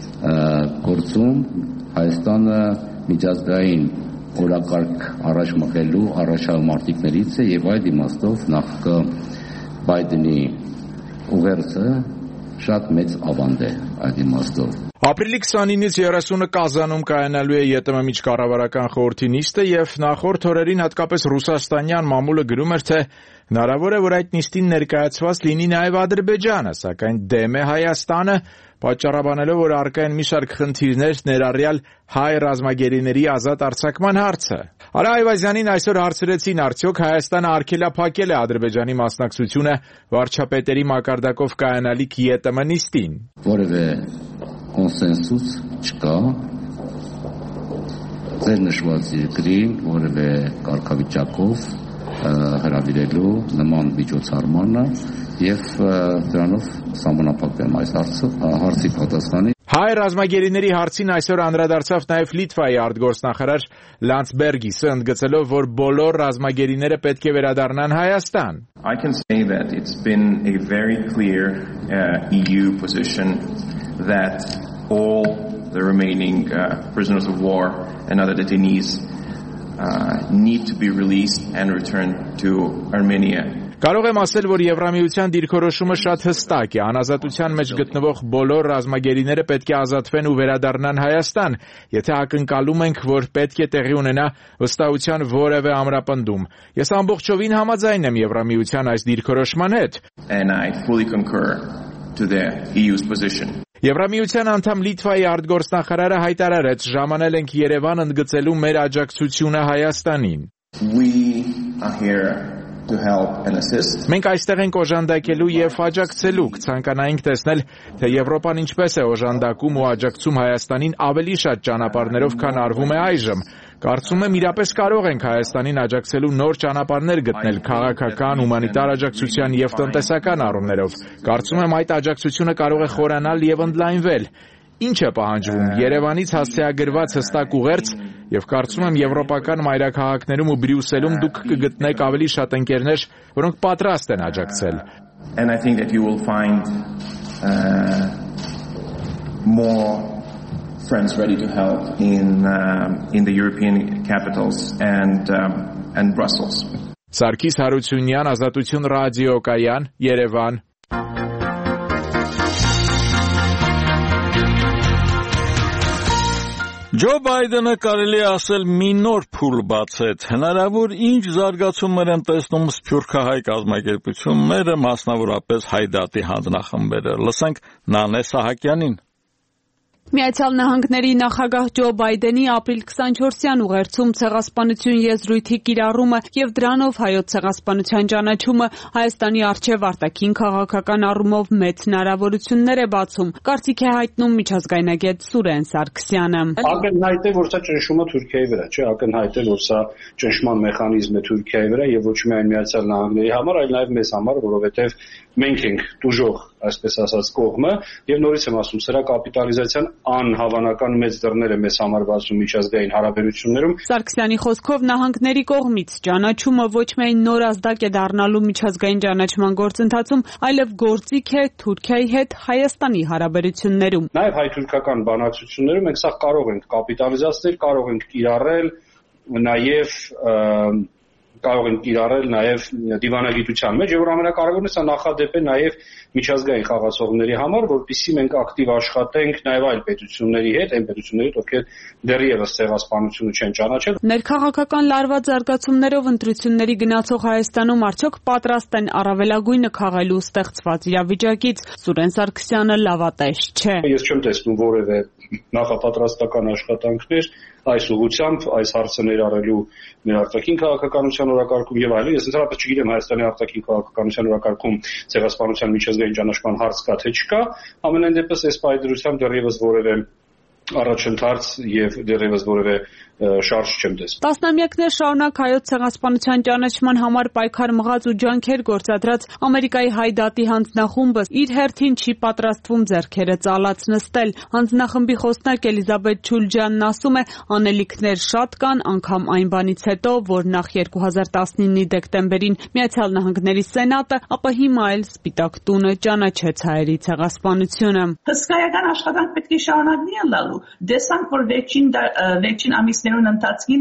գործում Հայաստանը միջազգային օրակարգ առաջ մղելու առաջամարտիկներից է եւ այդ իմաստով նախագահ Բայդենի ուղերձը շատ մեծ ավանդ է այդ իմաստով։ Ապրիլի քսանինից երեսունը Կազանում կայանալու է ԵՏՄ միջկառավարական խորհրդի նիստը եւ նախորդ օրերին հատկապես ռուսաստանյան մամուլը գրում էր, թե հնարավոր է, որ այդ նիստին ներկայացված լինի նաեւ Ադրբեջանը, սակայն դեմ է Հայաստանը, պատճառաբանելով, որ առկա են մի շարք խնդիրներ, ներառյալ հայ ռազմագերիների ազատ արձակման հարցը։ Արա Այվազյանին այսօր հարցրեցին, արդյոք Հայաստանը արգելափակել է Ադրբեջանի մասնակցությունը վարչապետերի մակարդակով կայանալիք ԵՏՄ նիստին։ Որևէ կոնսենսուս չկա ձեր նշված երկրին որևէ կարգավիճակով հրավիրելու նման միջոցառմանը եւ դրանով սահմանափակվեմ այս հարցի պատասխանի։ Հայ ռազմագերիների հարցին այսօր անդրադարձավ նաև Լիտվայի արտգործնախարար Լանdsbergis-ը, ընդգծելով, որ բոլոր ռազմագերիները պետք է վերադառնան Հայաստան։ I can say that it's been a very clear uh, E U position that all the remaining uh, prisoners of war and other detainees uh, need to be released and returned to Armenia. Կարող եմ ասել, որ Եվրամիության դիրքորոշումը շատ հստակ է։ Անազատության մեջ գտնվող բոլոր ռազմագերիները պետք է ազատվեն ու վերադառնան Հայաստան, եթե ակնկալում ենք, որ պետք է տեղի ունենա վստահության որևէ ամրապնդում։ Ես ամբողջովին համաձայն եմ Եվրամիության այս դիրքորոշման հետ։ And I fully concur to the E U's position. Եվրամիության անդամ Լիտվայի արտգործնախարարը հայտարարեց, ժամանել ենք Երևան ընդգծելու մեր աջակցությունը Հայաստանին։ We are here to help and assist. Մենք այստեղ ենք օժանդակելու եւ աջակցելու, կցանկանայինք տեսնել, թե Եվրոպան ինչպես է օժանդակում ու աջակցում Հայաստանին ավելի շատ ճանապարհներով, քան արվում է այժմ։ Կարծում եմ իրապես կարող ենք Հայաստանին աջակցելու նոր ճանապարհներ գտնել քաղաքական, հումանիտար աջակցության եւ տնտեսական առումներով։ Կարծում եմ այդ աջակցությունը կարող է խորանալ եւ ընդլայնվել։ Ինչ է պահանջվում Երևանից հասցեագրված հստակ ուղերձ եւ կարծում եմ եվրոպական մայրաքաղաքներում ու Բրյուսելում դուք կգտնեք ավելի շատ ընկերներ, որոնք պատրաստ են աջակցել։ And I think that you will find uh, more friends ready to help in uh, in the European capitals and um, and Brussels. Սարգիս Հարությունյան, Ազատություն ռադիոկայան, Երևան։ Ջո Բայդենը կարելի ասել մի նոր փուլ բացեց։ Հնարավոր ինչ զարգացումներ են տեսնում սփյուռքահայ կազմակերպությունները, մասնավորապես Հայդատի հանձնախմբերը։ Լսենք Նանե Սահակյանին։ Միացյալ Նահանգների նախագահ Ջո Բայդենի ապրիլ քսանչորսյան ուղերձում ցեղասպանություն եզրույթի կիրառումը եւ դրանով հայոց ցեղասպանության ճանաչումը Հայաստանի արչեւ արտաքին քաղաքական առումով մեծ հնարավորություններ է բացում, կարծիք է հայտնում միջազգայնագետ Սուրեն Սարգսյանը։ Ակնհայտ է, որ սա ճնշումը Թուրքիայի վրա չէ, ակնհայտ է, որ սա ճնշման մեխանիզմ է Թուրքիայի վրա եւ ոչ միայն Միացյալ Նահանգների համար, այլ նաեւ մեզ համար, որովհետեւ մենք ենք դուժող, այսպես ասած, կողմը եւ նորից եմ ասում, սրա կապիտալիզացիան անհավանական մեծ դռներ է մեզ համար բացում միջազգային հարաբերություններում։ Սարգսյանի խոսքով նահանգների կողմից ճանաչումը ոչ միայն նոր ազդակ է դառնալու միջազգային ճանաչման գործընթացում, այլև գործիք է Թուրքիայի հետ Հայաստանի հարաբերություններում։ Նաեւ հայ-թուրքական բանակցություններում մենք սա կարող ենք կապիտալիզացնել, կարող ենք կիրառել, նաեւ կարող են կիրառել նաև դիվանագիտության մեջ, եւ որ ամենակարևորն է, սա նախադեպ է նաև միջազգային խաղացողների համար, որպեսզի մենք ակտիվ աշխատենք նաև այլ պետությունների հետ, այն պետությունների հետ, ովքեր դեռևս ցեղասպանությունը չեն ճանաչել։ Ներքաղաքական լարված զարգացումներով ընտրությունների գնացող Հայաստանում արդյոք պատրաստ են առավելագույնը քաղելու ստեղծված իրավիճակից։ Սուրեն Սարգսյանը լավատես չէ։ Ես չեմ տեսնում որևէ նախապատրաստական աշխատանքներ այս ուղղությամբ, այս հարցը ներառելու մեր արտաքին քաղաքականության օրակարգում եւ այլն։ Ես ընդհանրապես չգիտեմ Հայաստանի արտաքին քաղաքականության օրակարգում ցեղասպանության միջազգային ճանաչման հարց կա թե չկա։ Ամենայն դեպս այս պայդրությամբ դեռևս որևէ առաջընթաց եւ դեռևս որևէ շարժ չեմ տեսնում։ Տասնամյակներ շարունակ հայոց ցեղասպանության ճանաչման համար պայքար մղած ու ջանքեր գործադրած Ամերիկայի հայ դատի հանձնախումբը իր հերթին չի պատրաստվում ձեռքերը ծալած նստել։ Հանձնախմբի խոսնակ Էլիզաբեթ Չուլջյանն ասում է, անելիքներ շատ կան, անգամ այն բանից հետո, որ նախ երկու հազար տասնինի դեկտեմբերին Միացյալ Նահանգների Սենատը, ապա հիմա էլ Սպիտակ տունը ճանաչեց հայերի ցեղասպանությունը։ Հսկայական աշխատանք պետք է շարունակվի ալու։ Դեսանք, որ վերջին վերջին ամիսներուն ընթացքին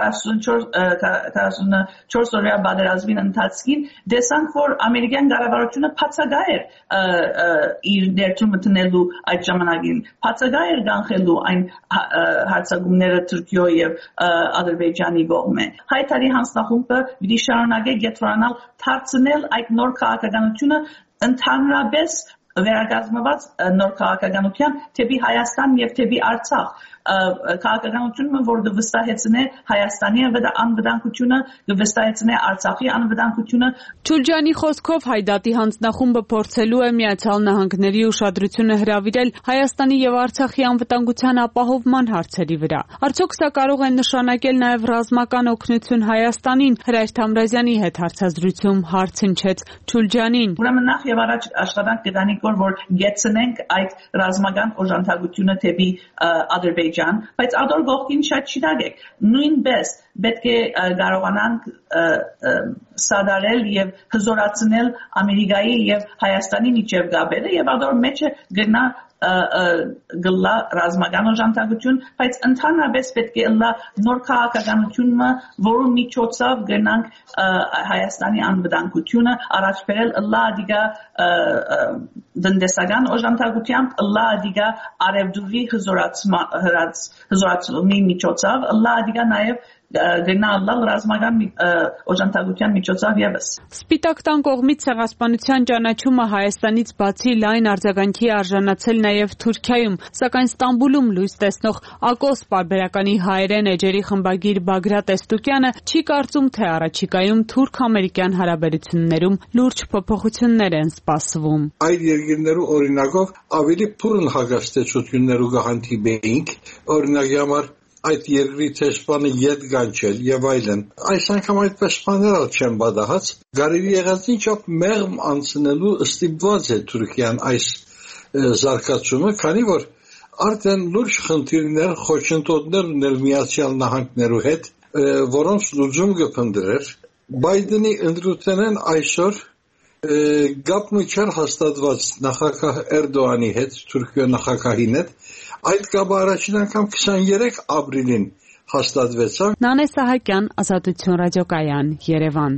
քառասունչորս օրյա պատերազմին ընթացքին դեսանք, որ ամերիկյան կառավարությունը բացակայ էր իր ներդրումը տնելու այդ ժամանակին, բացակայ էր կանխելու այն հարձակումները Թուրքիո եւ Ադրբեջանի կողմեն։ Հայտարարի հանձնախումբը պիտի շարունակի գետրոնալ դարձնել այդ նոր քաղաքականությունը ընդհանրապես վերակազմված նոր քաղաքականության թեպի Հայաստան եւ թեպի Արցախ քաղաքականությունը, որ կվստահեցնե Հայաստանի անվտանգությունը, կվստահեցնե Արցախի անվտանգությունը։ Չուլջյանի խոսքով Հայդատի հանձնախումբը փորձելու է Միացյալ Նահանգների ուշադրությունը հրավիրել Հայաստանի եւ Արցախի անվտանգության ապահովման հարցերի վրա։ Արդյոք սա կարող է նշանակել նաեւ ռազմական օգնություն Հայաստանին։ Հրայր Թամրազյանի հետ հարցազրույցում հարց հնչեց Չուլջյանին։ Ուրեմն նախ եւ առաջ աշխատանք կդանենք, որ գեցնենք այդ ռազմական օժանդակությունը թեպի Ադրբեջան, բայց ադոր գողքին շատ չդագեք։ Նույնպես պետք է կարողանանք սադարել եւ հզորացնել Ամերիկայի եւ Հայաստանի միջև գաբերը եւ ադոր մեջը գնա գլա ռազմական օժանդակություն, բայց ընդհանրապես պետք է լա նոր քաղաքականությունը, որու միջոցով գնանք Հայաստանի անվտանգությունը առաջ բերել լա դիգա դնդեսական օժանդակությամբ, լա դիգա արևդուրի հզորացումի միջոցով, լա դիգա նաեւ գնալալ ռազմական օժանդակության միջոցով եւս։ Սպիտակ տան կողմից ցեղասպանության ճանաչումը Հայաստանից բացի լայն արձագանքի արժանացել նաեւ Թուրքիայում, սակայն Ստամբուլում լույս տեսնող ԱԿՈՍ պարբերականի հայերեն էջերի խմբագիր Բագրատ Էստուկյանը չի կարծում, թե առաջիկայում թուրք-ամերիկյան հարաբերություններում լուրջ փոփոխություններ են սպասվում։ Այդ երկրներու օրինակով ավելի փուրն հագաստեցություններու կհանդիպեինք, օրինակի համար այդ երկրի տեսփանը ետ գանչել եւ այլն։ Այս անգամ այդպես բաներ չեն բադահած։ Գարելի եղած ինչով մեղմ անցնելու ստիպված է Թուրքիան այս զարգացումը, քանի որ արդեն լուրջ խնդիրներ, խոչընդոտներ ունել Միացյալ Նահանգներու հետ, որոնց լուծում կփնտրեր։ Բայդենի ընդրութենեն այսօր գապը չար հաստատված նախագահ Էրդողանի հետ, Թուրքիո նախագահին հետ, այդ կապը առաջին անգամ քսաներեք ապրիլին հաստատվեցավ։ Նանե Սահակյան, Ազատություն ռադիոկայան, Երևան։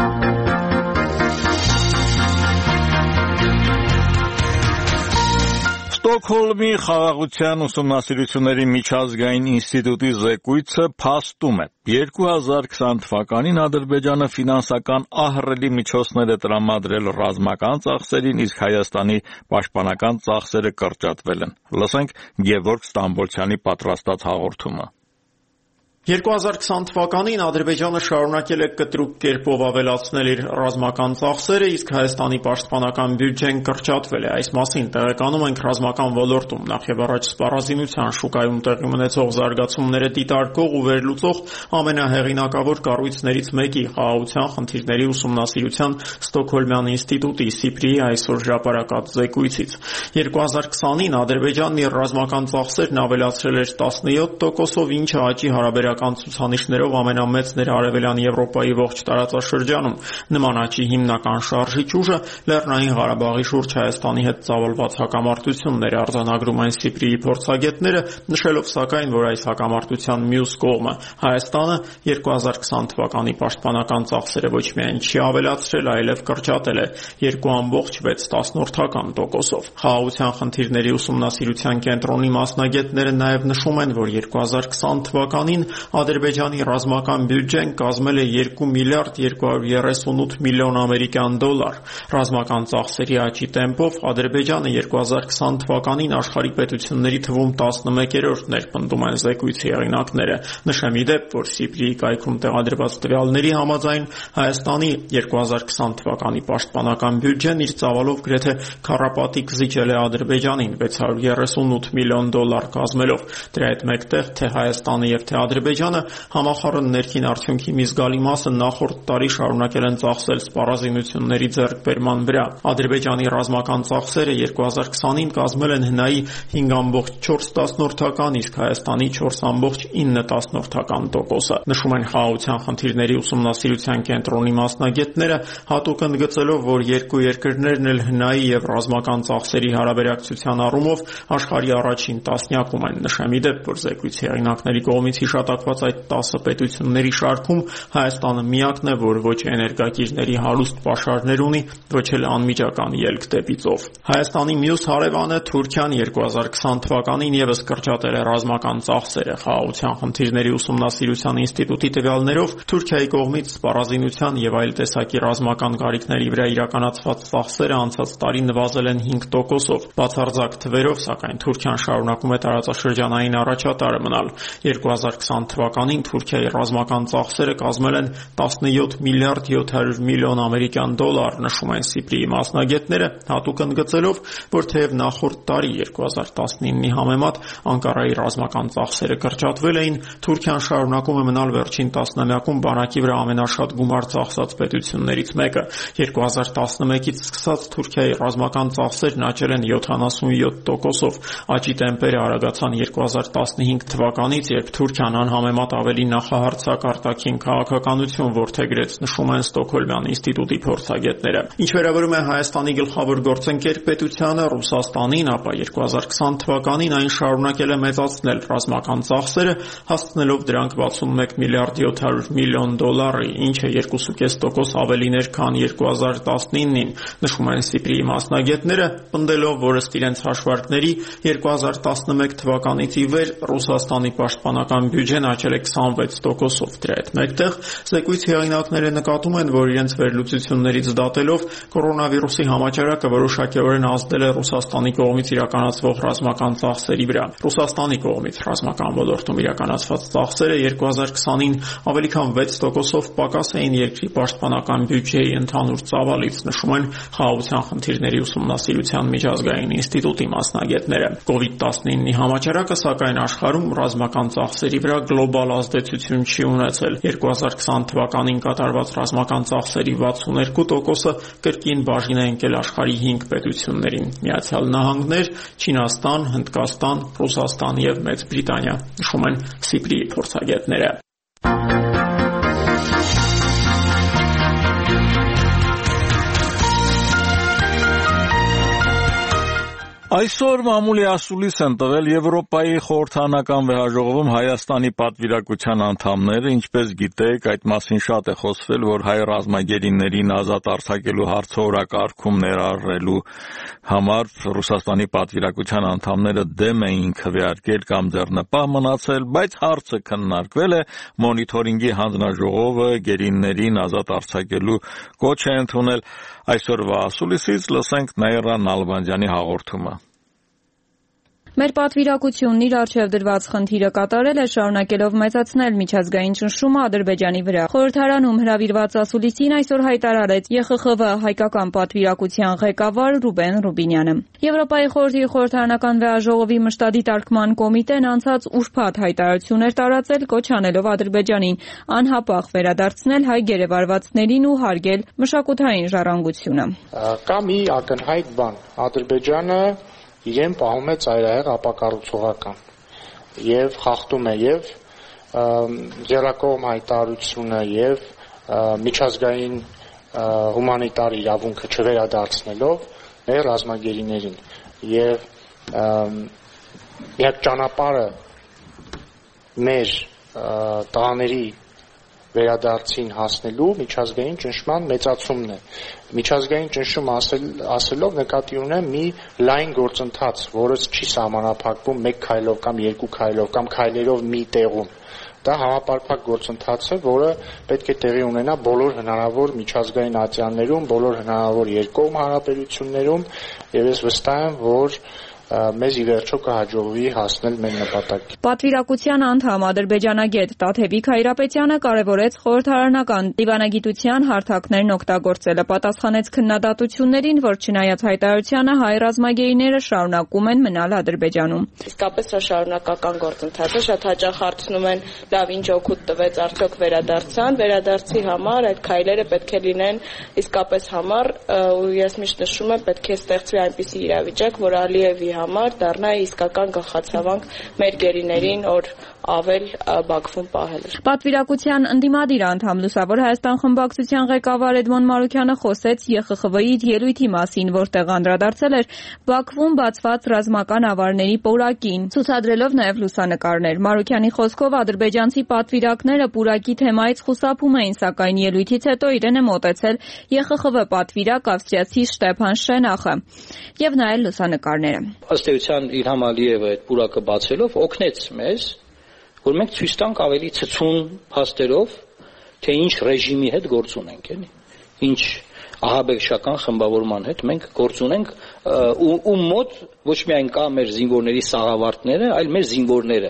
Ստոկհոլմի խաղաղության ուսումնասիրությունների միջազգային ինստիտուտի զեկույցը փաստում է. երկու հազար քսան թվականին Ադրբեջանը ֆինանսական ահռելի միջոցներ է տրամադրել ռազմական ծախսերին, իսկ Հայաստանի պաշտպանական ծախսերը կրճատվել են։ Լսենք Գևորգ Ստամբոլցյանի պատրաստած հաղորդումը։ երկու հազար քսան թվականին Ադրբեջանը շարունակել է կտրուկ կերպով ավելացնել իր ռազմական ծախսերը, իսկ Հայաստանի պաշտպանական բյուջեն կրճատվել է։ Այս մասին տեղեկանում ենք ռազմական ոլորտում նախ եւ առաջ սպառազինության շուկայում տեղի ունեցող զարգացումները դիտարկող ու վերլուծող ամենահեղինակավոր կառույցներից մեկի խաղաղության խնդիրների ուսումնասիրության Ստոկհոլմյան ինստիտուտի Սիպրիի այսօր հրապարակած զեկույցից։ երկու հազար քսանին Ադրբեջանն իր ռազմական ծախսերն ավելացրել էր տասնյոթ տոկոսով, ինչը աճի հարաբերական ցուցանիշներով ամենամեծն էր Արևելյան Եվրոպայի ողջ տարածաշրջանում։ Նման աճի հիմնական շարժիչ ուժը Լեռնային Ղարաբաղի շուրջ Հայաստանի հետ ծավալված հակամարտությունն էր, արձանագրում են Սիպրիի փորձագետները, նշելով սակայն, որ այս հակամարտության մյուս կողմը Հայաստանը երկու հազար քսան թվականի պաշտպանական ծախսերը ոչ միայն չի ավելացրել, այլև կրճատել է երկու կόμma վեց տոկոսով։ Խաղաղության խնդիրների ուսումնասիրության կենտրոնի մասնագետները նաև նշում են, որ երկու հազար քսան թվականին Ադրբեջանի ռազմական բյուջեն կազմել է երկու միլիարդ երկու հարյուր երեսունութ միլիոն ամերիկյան դոլար։ Ռազմական ծախսերի աճի տեմպով Ադրբեջանը երկու հազար քսան թվականին աշխարհի պետությունների թվում տասնմեկերորդն էր, պնդում են զեկույցի հեղինակները։ Նշեմ ի դեպ, որ Սիպրիի կայքում տեղադրված տվյալների համաձայն Հայաստանի երկու հազար քսան թվականի պաշտպանական բյուջեն իր ծավալով գրեթե քառապատիկ զիջել է Ադրբեջանին վեց հարյուր երեսունութ միլիոն դոլար կազմելով։ Դրա հետ մեկտեղ թե Հայաստանը եւ թե Ադրբեջանը համախառն ներքին արդյունքի մի զգալի մասը նախորդ տարի շարունակել են ծախսել սպառազինությունների ձեռքբերման վրա։ Ադրբեջանի ռազմական ծախսերը երկու հազար քսանին կազմել են հնայի հինգ կόμma չորս, իսկ Հայաստանի չորս կόμma ինը տոկոսը։ Նշում են խաղաղության խնդիրների ուսումնասիրության կենտրոնի մասնագետները, հատուկ ընդգծելով, որ երկու երկրներն էլ հնայի եւ ռազմական ծախսերի հարաբերակցության առումով աշխարհի առաջին տասնյակում են։ Նշեմ ի դեպ, որ զեկույցի հեղինակների կողմից հիշատակված այդ տասը պետությունների շարքում Հայաստանը միակն է, որ ոչ էներգակիրների հարուստ պաշարներ ունի, ոչ էլ անմիջական ելք դեպի ծով։ Հայաստանի մյուս հարևանը Թուրքիան երկու հազար քսան թվականին եւս կրճատել է ռազմական ծախսերը։ Խաղաղության խնդիրների ուսումնասիրության ինստիտուտի տվյալներով Թուրքիայի կողմից սպառազինության եւ այլ տեսակի ռազմական կարիքների վրա իրականացված ծախսերը անցած տարի նվազել են հինգ տոկոսով։ Բացարձակ թվերով, սակայն Թուրքիան շարունակում է տարածաշրջանային առաջատարը մնալ։ երկու հազար քսան թվականին Թուրքիայի ռազմական ծախսերը կազմել են տասնյոթ միլիարդ յոթ հարյուր միլիոն ամերիկյան դոլար, նշում են Սիպրիի մասնագետները, հատուկ ընդգծելով, որ թեև նախորդ տարի երկու հազար տասնինի համեմատ Անկարայի ռազմական ծախսերը կրճատվել էին, Թուրքիան շարունակում է մնալ վերջին տասնամյակում բանակի վրա ամենաշատ գումար ծախսած պետություններից մեկը։ երկու հազար տասնմեկից սկսած Թուրքիայի ռազմական ծախսերն աճել են յոթանասունյոթ տոկոսով։ Աճի տեմպերը արագացան երկու հազար տասնհինգ թվականից, երբ Թուրքիան անհամեմատ ավելի նախահարձակ արտաքին քաղաքականություն որդեգրեց, նշում են Ստոկհոլմյան ինստիտուտի փորձագետները։ Ինչ վերաբերում է Հայաստանի գլխավոր գործընկեր պետությանը Ռուսաստանին, ապա երկու հազար քսան թվականին այն շարունակել է մեծացնել ռազմական ծախսերը, հասցնելով դրանք վաթսունմեկ միլիարդ յոթ հարյուր միլիոն դոլարի, ինչը երկու կόμma պինգ տոկոս ավելին էր, քան երկու հազար տասնինին, նշում են Սիպրիի մասնագետները, պնդելով, որ ըստ իրենց հաշվարկների երկու հազար տասնմեկ թվականից ի վեր Ռուսաստանի պաշտպանական բյուջեն աճել է քսանվեց տոկոսով։ Դրա հետ մեկտեղ զեկույցի հեղինակները նկատում են, որ իրենց վերլուծություններից դատելով կորոնավիրուսի համաճարակը որոշակիորեն ազդել է Ռուսաստանի կողմից իրականացվող ռազմական ծախսերի վրա։ Ռուսաստանի կողմից ռազմական ոլորտում իրականացված ծախսերը երկու հազար քսանին ավելի քան վեց տոկոսով պակաս էին երկրի պաշտպանական բյուջեի ընդհանուր ծավալից, նշում են խաղաղության խնդիրների ուսումնասիրության միջազգային ինստիտուտի մասնագետները։ կովիդ տասնինի համաճարակը, սակայն, աշխարհում ռազմական ծախսերի վրա գլոբալ ազդեցություն չի ունեցել։ երկու հազար քսան թվականին կատարված ռազմական ծախսերի վաթսուներկու տոկոսը կրկին բաժին է ընկել աշխարհի հինգ պետություններին՝ Միացյալ Նահանգներ, Չինաստան, Հնդկաստան, Ռուսաստան եւ Մեծ Բրիտանիա, նշում են Սիպրիի փորձագետները։ Այսօր մամուլի ասուլիս են տվել Եվրոպայի խորհրդարանական վեհաժողովում Հայաստանի պատվիրակության անդամները, ինչպես գիտեք, այդ մասին շատ է խոսվել, որ հայ ռազմագերիներին ազատ արձակելու հարցը օրակարգում ներառելու համար Ռուսաստանի պատվիրակության անդամները դեմ էին քվեարկել կամ ձեռնպահ մնացել, բայց հարցը քննարկվել է, մոնիթորինգի հանձնաժողովը գերիներին ազատ արձակելու կոչ է ընդունել։ Այսօրվա ասուլիսից լսենք Նաիրա Նալբանդյանի հաղորդումը։ Մեր պատվիրակությունն իր առջև դրված խնդիրը կատարել է շարունակելով մեծացնել միջազգային ճնշումը Ադրբեջանի վրա։ Խորհրդարանում հրավիրված ասուլիսին այսօր հայտարարեց Ե Խ Խ V հայկական պատվիրակության ղեկավար Ռուբեն Ռուբինյանը։ Եվրոպայի խորհրդի խորհրդարանական վեաժողովի մշտադիտարկման կոմիտեն անցած ուրբաթ հայտարարություն էր տարածել կոչ անելով Ադրբեջանին անհապաղ վերադարձնել հայ գերեվարվածներին ու հարգել մշակութային ժառանգությունը։ Կա մի ակնհայտ բան. Ադրբեջանը իրեն պահում է ծայրահեղ ապակառուցողական եւ խախտում է եւ եռակողմ հայտարարությունը եւ միջազգային հումանիտար իրավունքը չվերադարձնելով մեր ռազմագերիներին եւ միակ ճանապարհը մեր տղաների վերադարձին հասնելու միջազգային ճնշման մեծացումն է։ Միջազգային ճնշում ասել, ասելով նկատի ունեմ մի լայն գործընթաց, որը չի սահմանափակվում մեկ քայլով կամ երկու քայլով կամ քայլերով մի տեղում։ Դա համապարփակ գործընթաց է, որը պետք է տեղի ունենա բոլոր հնարավոր միջազգային ատյաններում, բոլոր հնարավոր երկկողմ հարաբերություններում, եւ ես վստահ եմ, որ մեզ ի վերջո կհաջողվի հասնել մեր նպատակին։ Պատվիրակության անդամ ադրբեջանագետ Տաթևիկ Հայրապետյանը կարևորեց խորհրդարանական դիվանագիտության հարթակներն օգտագործելը, պատասխանեց քննադատություններին, որ չնայած հայտարարությանը հայ ռազմագերիները շարունակում են մնալ Ադրբեջանում։ Իսկապես սա շարունակական գործընթաց է, շատ հաճախ հարցնում են, լավ ինչ օգուտ տվեց, արդյոք վերադարձան, վերադարձի համար այդ քայլերը պետք է լինեն իսկապես համար, ու ես միշտ նշում եմ, պետք է ստեղծվի այնպիսի իրավիճակ, որ Ալիևի համար դառնա իսկական գլխացավանք մեր գերիներին, որ ավել Բաքվում պահել։ Պատվիրակության ընդդիմադիր անդամ Լուսավոր Հայաստան խմբակցության ղեկավար Էդմոն Մարուքյանը խոսեց Ե Խ Խ V-ի ելույթի մասին, որտեղ անդրադարձել էր Բաքվում բացված ռազմական ավարների պուրակին, ցուցադրելով նաև լուսանկարներ։ Մարուքյանի խոսքով ադրբեջանցի պատվիրակները պուրակի թեմայից խուսափում էին, սակայն ելույթից հետո իրեն է մոտեցել Ե Խ Խ V պատվիրակ ավստրիացի Շտեփան Շենախը եւ նայել լուսանկարները։ Ըստ էության Իլհամ Ալիևը այդ պուրակը բացելով օգնեց մեզ, որ մենք ցույց տանք ավելի ցցուն փաստերով, թե ինչ ռեժիմի հետ գործ ունենք, էլի։ Ինչ ահաբեկչական խմբավորման հետ մենք գործ ունենք ու ու մոտ ոչ միայն կա մեր զինվորների սաղավարտները, այլ մեր զինվորները,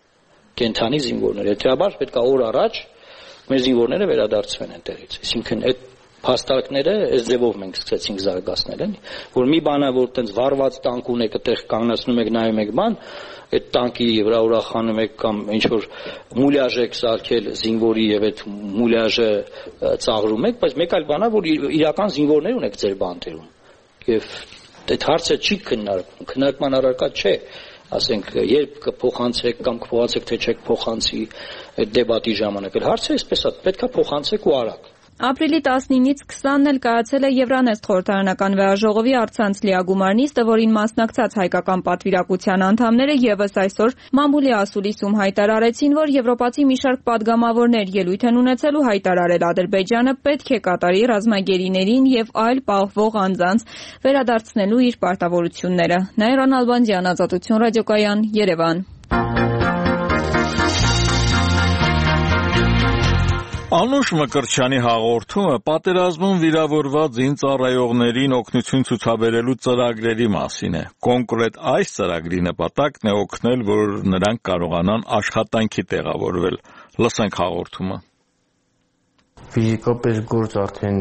կենթանի զինվորները։ Հետեւաբար պետք է օր առաջ մեր զինվորները վերադարձվեն այնտեղից։ Այսինքն այդ փաստարկները այս ձևով մենք սկսեցինք զարգացնել, էլի, որ մի բանա որ տենց վառված տանկ ունեք, այդտեղ կանգնացնում եք, նայում եք բան, այդ տանկի վրա ուրախանում եք կամ ինչ որ մուլյաժ եք սարքել զինվորի եւ այդ մուլյաժը ծաղրում եք, բայց մեկ այլ բանա որ իրական զինվորներ ունեք ձեր բանտերում։ Եվ այդ հարցը չի քննարկվում, քննարկման առարկա չէ, ասենք երբ կփոխանցեք կամ կփոխանցեք թե չեք փոխանցի այդ դեբատի ժամանակ։ Այդ հարցը այսպես է, պետքա փոխանցեք ու արագ։ Ապրիլի տասնինից քսանն էլ կայացել է Եվրանեստ խորհրդարանական վեաժողովի առցանց լիագումար նիստը, որին մասնակցած հայկական պատվիրակության անդամները եւս այսօր մամուլի ասուլիսում հայտարարեցին, որ եվրոպացի մի շարք падգամավորներ ելույթ են ունեցել ու հայտարարել Ադրբեջանը պետք է կատարի ռազմագերիներին եւ այլ պահվող անձանց վերադարձնելու իր պարտավորությունները։ Նաիրան Ալբանդյան, Ազատություն ռադիոկայան, Երևան։ Անուշ Մկրտչյանի հաղորդումը պատերազմում վիրավորված զինծառայողներին օգնություն ցուցաբերելու ծրագրերի մասին է։ Կոնկրետ այս ծրագրի նպատակն է օգնել, որ նրանք կարողանան աշխատանքի տեղավորվել։ Լսենք հաղորդումը։ Ֆիզիկապես գործ արդեն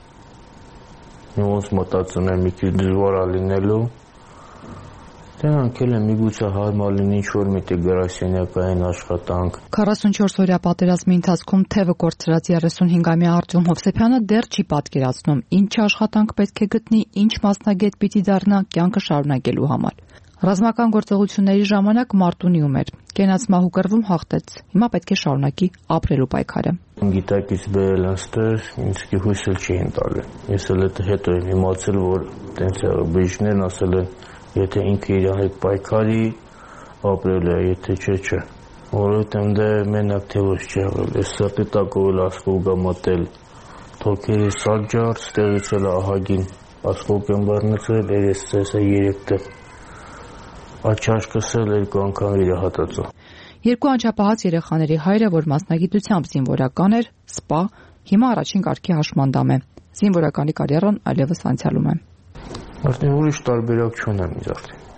ոնց մտածում եմ մի քիչ դժվար է լինելու։ Դե անկել եմ միգուցե հարմար լինի ինչ-որ միտեղ գրասենյակային աշխատանք։ քառասունչորս օրյա պատերազմի ընթացքում թևը կորցրած երեսունհինգամյա Արտյոմ Հովսեփյանը դեռ չի պատկերացնում ինչ աշխատանք պետք է գտնի, ինչ մասնագետ պիտի դառնա կյանքը շարունակելու համար։ Ռազմական գործողությունների ժամանակ Մարտունիում էր։ Կենաց մահու կռվում հաղթեց։ Հիմա պետք է շարունակի ապրելու պայքարը։ Գիտակից բերել անստեղ ինձ քի հույս էլ չէին տալի։ Ես էլ հետո եմ իմացել, որ տենց բժիշկներն ասել են եթե ինքը իր հետ պայքարի, ապրել է, եթե չէ, չէ։ Որովհետև դա մենակ թե ոչ չի եղել։ Ես սրտի տակով էլ ասկոլ գամատել, թոքերի սալջար, ստեղից էլ ահագին ասկոլ եմ բռնեցել, երես ծեսը երեք տեղ։ Աչաշկս էլ երկու անգամ վիրահատացա։ Երկու անչափահաս երեխաների հայրը, որ մասնագիտությամբ զինվորական էր, սպա, հիմա առաջին կարգի հաշմանդամ է։ Զինվորականի կարիերան այլևս անցյալում է։ Արդեն ուրիշ տարբերակ չունեմ ինձ արդեն։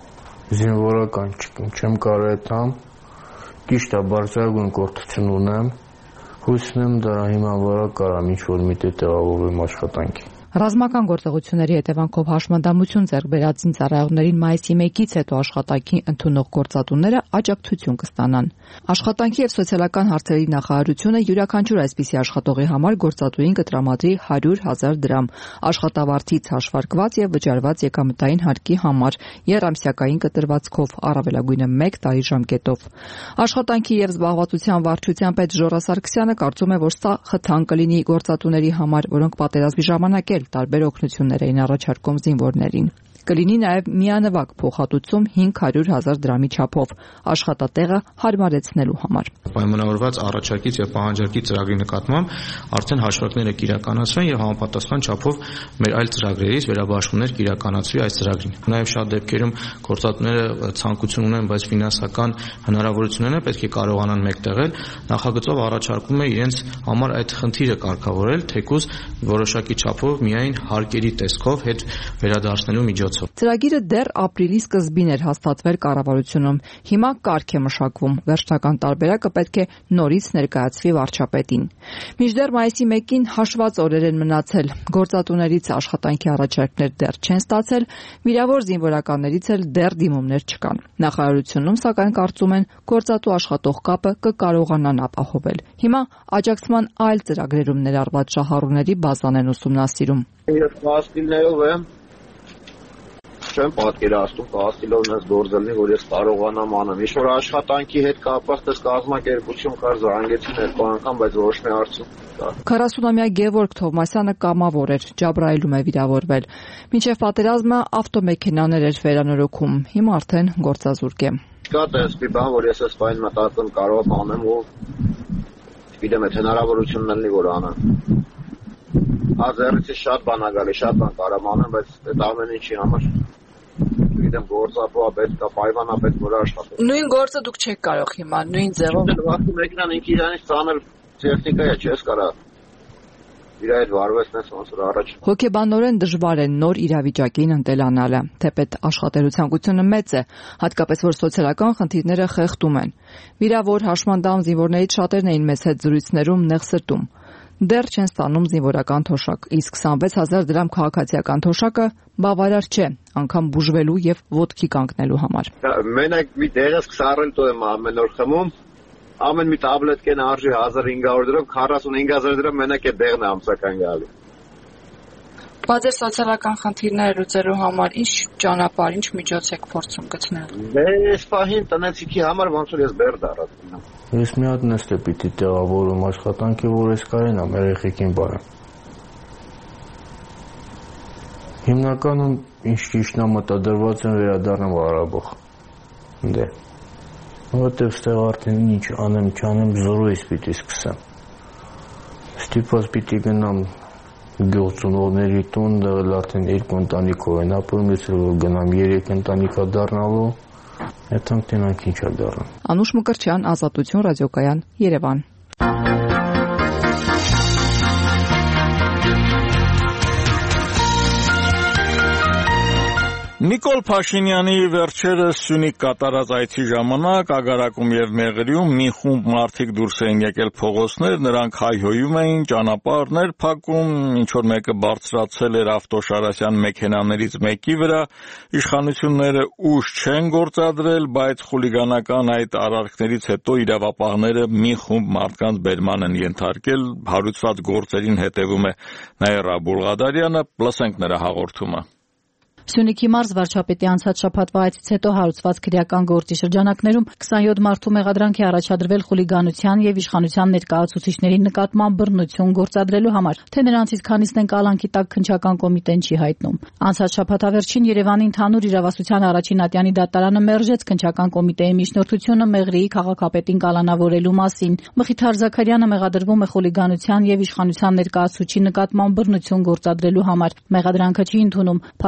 զինվորական չեմ կարող այդամ ճիշտ է բարձրագույն կրթություն ունեմ հույսն եմ դրա հիման վրա կարամ ինչ-որ միտը տեղավորվեմ աշխատանքի Ռազմական գործողությունների հետևանքով հաշմանդամություն ձեռք բերած զինծառայողներին մայիսի մեկից հետո աշխատանքի ընդունող գործատուները աջակցություն կստանան։ Աշխատանքի եւ սոցիալական հարցերի նախարարությունը յուրաքանչյուր այսպիսի աշխատողի համար գործատուին կտրամադրի հարյուր հազար դրամ աշխատավարձից հաշվարկված եւ վճարված եկամտային հարկի համար եռամսյակային կտրվածքով առավելագույնը մեկ տարի ժամկետով։ Աշխատանքի եւ զբաղվածության վարչության պետ Ժորա Սարգսյանը կարծում է, որ սա խթան կլինի գործատուների համար, որոնք պատերազմի ժամանակ տարբեր օգնություններ էին առաջարկում զինվորներին։ Կլինի նաև միանվագ փոխհատուցում հինգ հարյուր հազար դրամի չափով աշխատատեղը հարմարեցնելու համար։ Պայմանավորված առաջարկից եւ պահանջարկի ծրագրի նկատմամբ արդեն հաշվարկները կիրականացվեն եւ համապատասխան չափով մեր այլ ծրագրերից վերաբաշխումներ կիրականացվի այս ծրագրին։ Նաեւ շատ դեպքերում գործատուները ցանկություն ունեն, բայց ֆինանսական հնարավորությունները պետք է կարողանան մեկտեղել, նախագծով առաջարկում է իրենց համար այդ խնդիրը կարգավորել, թեկուզ որոշակի չափով միայն հարկերի տեսքով հետ վերադարձնելու միջոցով։ Ծրագիրը դեռ ապրիլի սկզբին էր հաստատվել կառավարությունում։ Հիմա կարգ է մշակվում։ Վերջնական տարբերակը պետք է նորից ներկայացվի վարչապետին։ Մինչդեռ մայիսի մեկին հաշված օրեր են մնացել։ Գործատուներից աշխատանքի առաջարկներ դեռ չեն ստացել, վիրավոր զինվորականներից էլ դեռ դիմումներ չկան։ Նախարարությունում սակայն կարծում են գործատու աշխատող կապը կկարողանան ապահովել։ Հիմա աջակցման այլ ծրագրերում ներառված շահառուների բազան են ուսումնասիրում։ Ես փաստիլներով եմ չեմ պատկերացնում փաստիլով նես գործելնի, որ ես կարողանամ անեմ։ Ինչ որ աշխատանքի հետ կապված դες կազմակերպություն կար զանգեցին երկու անգամ, բայց ոչ մի արդյունք չկա։ քառասունամյա Գևորգ Թովմասյանը կամավոր էր, Ջաբրայիլում է վիրավորվել։ Մինչև պատերազմը ավտոմեքենաներ էր վերանորոգում, հիմա արդեն գործազուրկ է։ Կա տեսքի բան, որ ես այս բան մտածում կարող եմ անեմ ու գիտեմ, այդ հնարավորությունն լինի, որ անեմ։ Ազերից շատ բան ա գալի, շատ բան կարամ անեմ, բայց այդ ամեն ինչի համար գիտեմ գործապոա պետք է պայմանապետ որ աշխատի։ Նույն գործը դուք չեք կարող հիմա, նույն ձևով։ Վախի մեքենան ինքը իրանից ծանր տեխնիկա է, չես կարա իր այդ վարվեսնես ոնց որ առաջ։ Հոգեբանորեն դժվար է նոր իրավիճակին ընտելանալը, թեպետ աշխատերուցանկությունը մեծ է, հատկապես որ սոցիալական խնդիրները խեղդում են։ Վիրավոր հաշմանդամ զինվորներից շատերն էին մեծ հետ զրույցներում նեղսրտում։ Դեռ չեն ստանում զինվորական թոշակ, իսկ քսանվեց հազար դրամ քաղաքացիական թոշակը բավարար չէ, անգամ բուժվելու եւ ոտքի կանգնելու համար։ Մենակ մի դերս քսառելտո եմ ամեն օր խմում, ամեն մի տաբլետկեն արժի հազար հինգ հարյուր դրամ, քառասունհինգ հազար դրամ մենակ է դեղն է ամսական գալի։ Բայց այս սոցիալական խնդիրները լուծելու համար ինչ ճանապարհ, ինչ միջոց եք փորձում գտնել։ Ես պահին տնեցիքի համար ոնց որ ես բեր դառնում։ Ես մի հատ նստե պիտի տեղավորում աշխատանքի, որ ես կարենա մեր երեխեքին բարեմ։ Հիմնականում ինչ ճիշտ է մտադրված եմ վերադառնամ Ղարաբաղ։ Դե։ Որտեղ ստեղ արդեն ինչ անեմ, չանեմ, զորույց պիտի սկսեմ։ Ստիպված պիտի գնամ գործունողների տուն, դեռ արդեն երկու ընտանիքով են ապրում, ես որ գնամ երեք ընտանիքա դառնալու, այդտեղ տենանք ինչա դառնում։ Անուշ Մկրտչյան, Ազատություն ռադիոկայան, Երևան։ Նիկոլ Փաշինյանի վերջերս Սյունիք կատարած այցի ժամանակ Ագարակում եւ Մեղրիում մի խումբ մարդիկ դուրս էին եկել փողոցներ, նրանք հայհոյում էին, ճանապարհներ փակում, ինչ որ մեկը բարձրացել էր ավտոշարասյան մեքենաներից մեկի վրա, իշխանությունները ուժ չեն գործադրել, բայց խուլիգանական այդ արարքներից հետո իրավապահները մի խումբ մարդկանց բերման են ենթարկել, հարուցված գործերին հետևում է Նաիրա Բուլղադարյանը, լսենք նրա հաղորդումը։ Սյունիքի մարզ վարչապետի անցած շաբաթվա այցից հետո հարուցված քրեական գործի շրջանակներում քսանյոթ մարդու մեղադրանք է առաջադրվել խուլիգանության եւ իշխանության ներկայացուցիչների նկատմամբ բռնություն գործադրելու համար, թե նրանցից քանիսն են կալանքի տակ քննչական կոմիտեն չի հայտնում։ Անցած շաբաթավերջին Երևանի ընդհանուր իրավասության առաջին ատյանի դատարանը մերժեց քննչական կոմիտեի միջնորդությունը Մեղրիի քաղաքապետին կալանավորելու մասին։ Մխիթար Զաքարյանը մեղադրվում է խուլիգանության եւ իշխանության ներկայացուցիչի նկատմամբ բռնություն գործադրելու համար։ Մեղադրանքը չի ընդունում։ Փաստաբան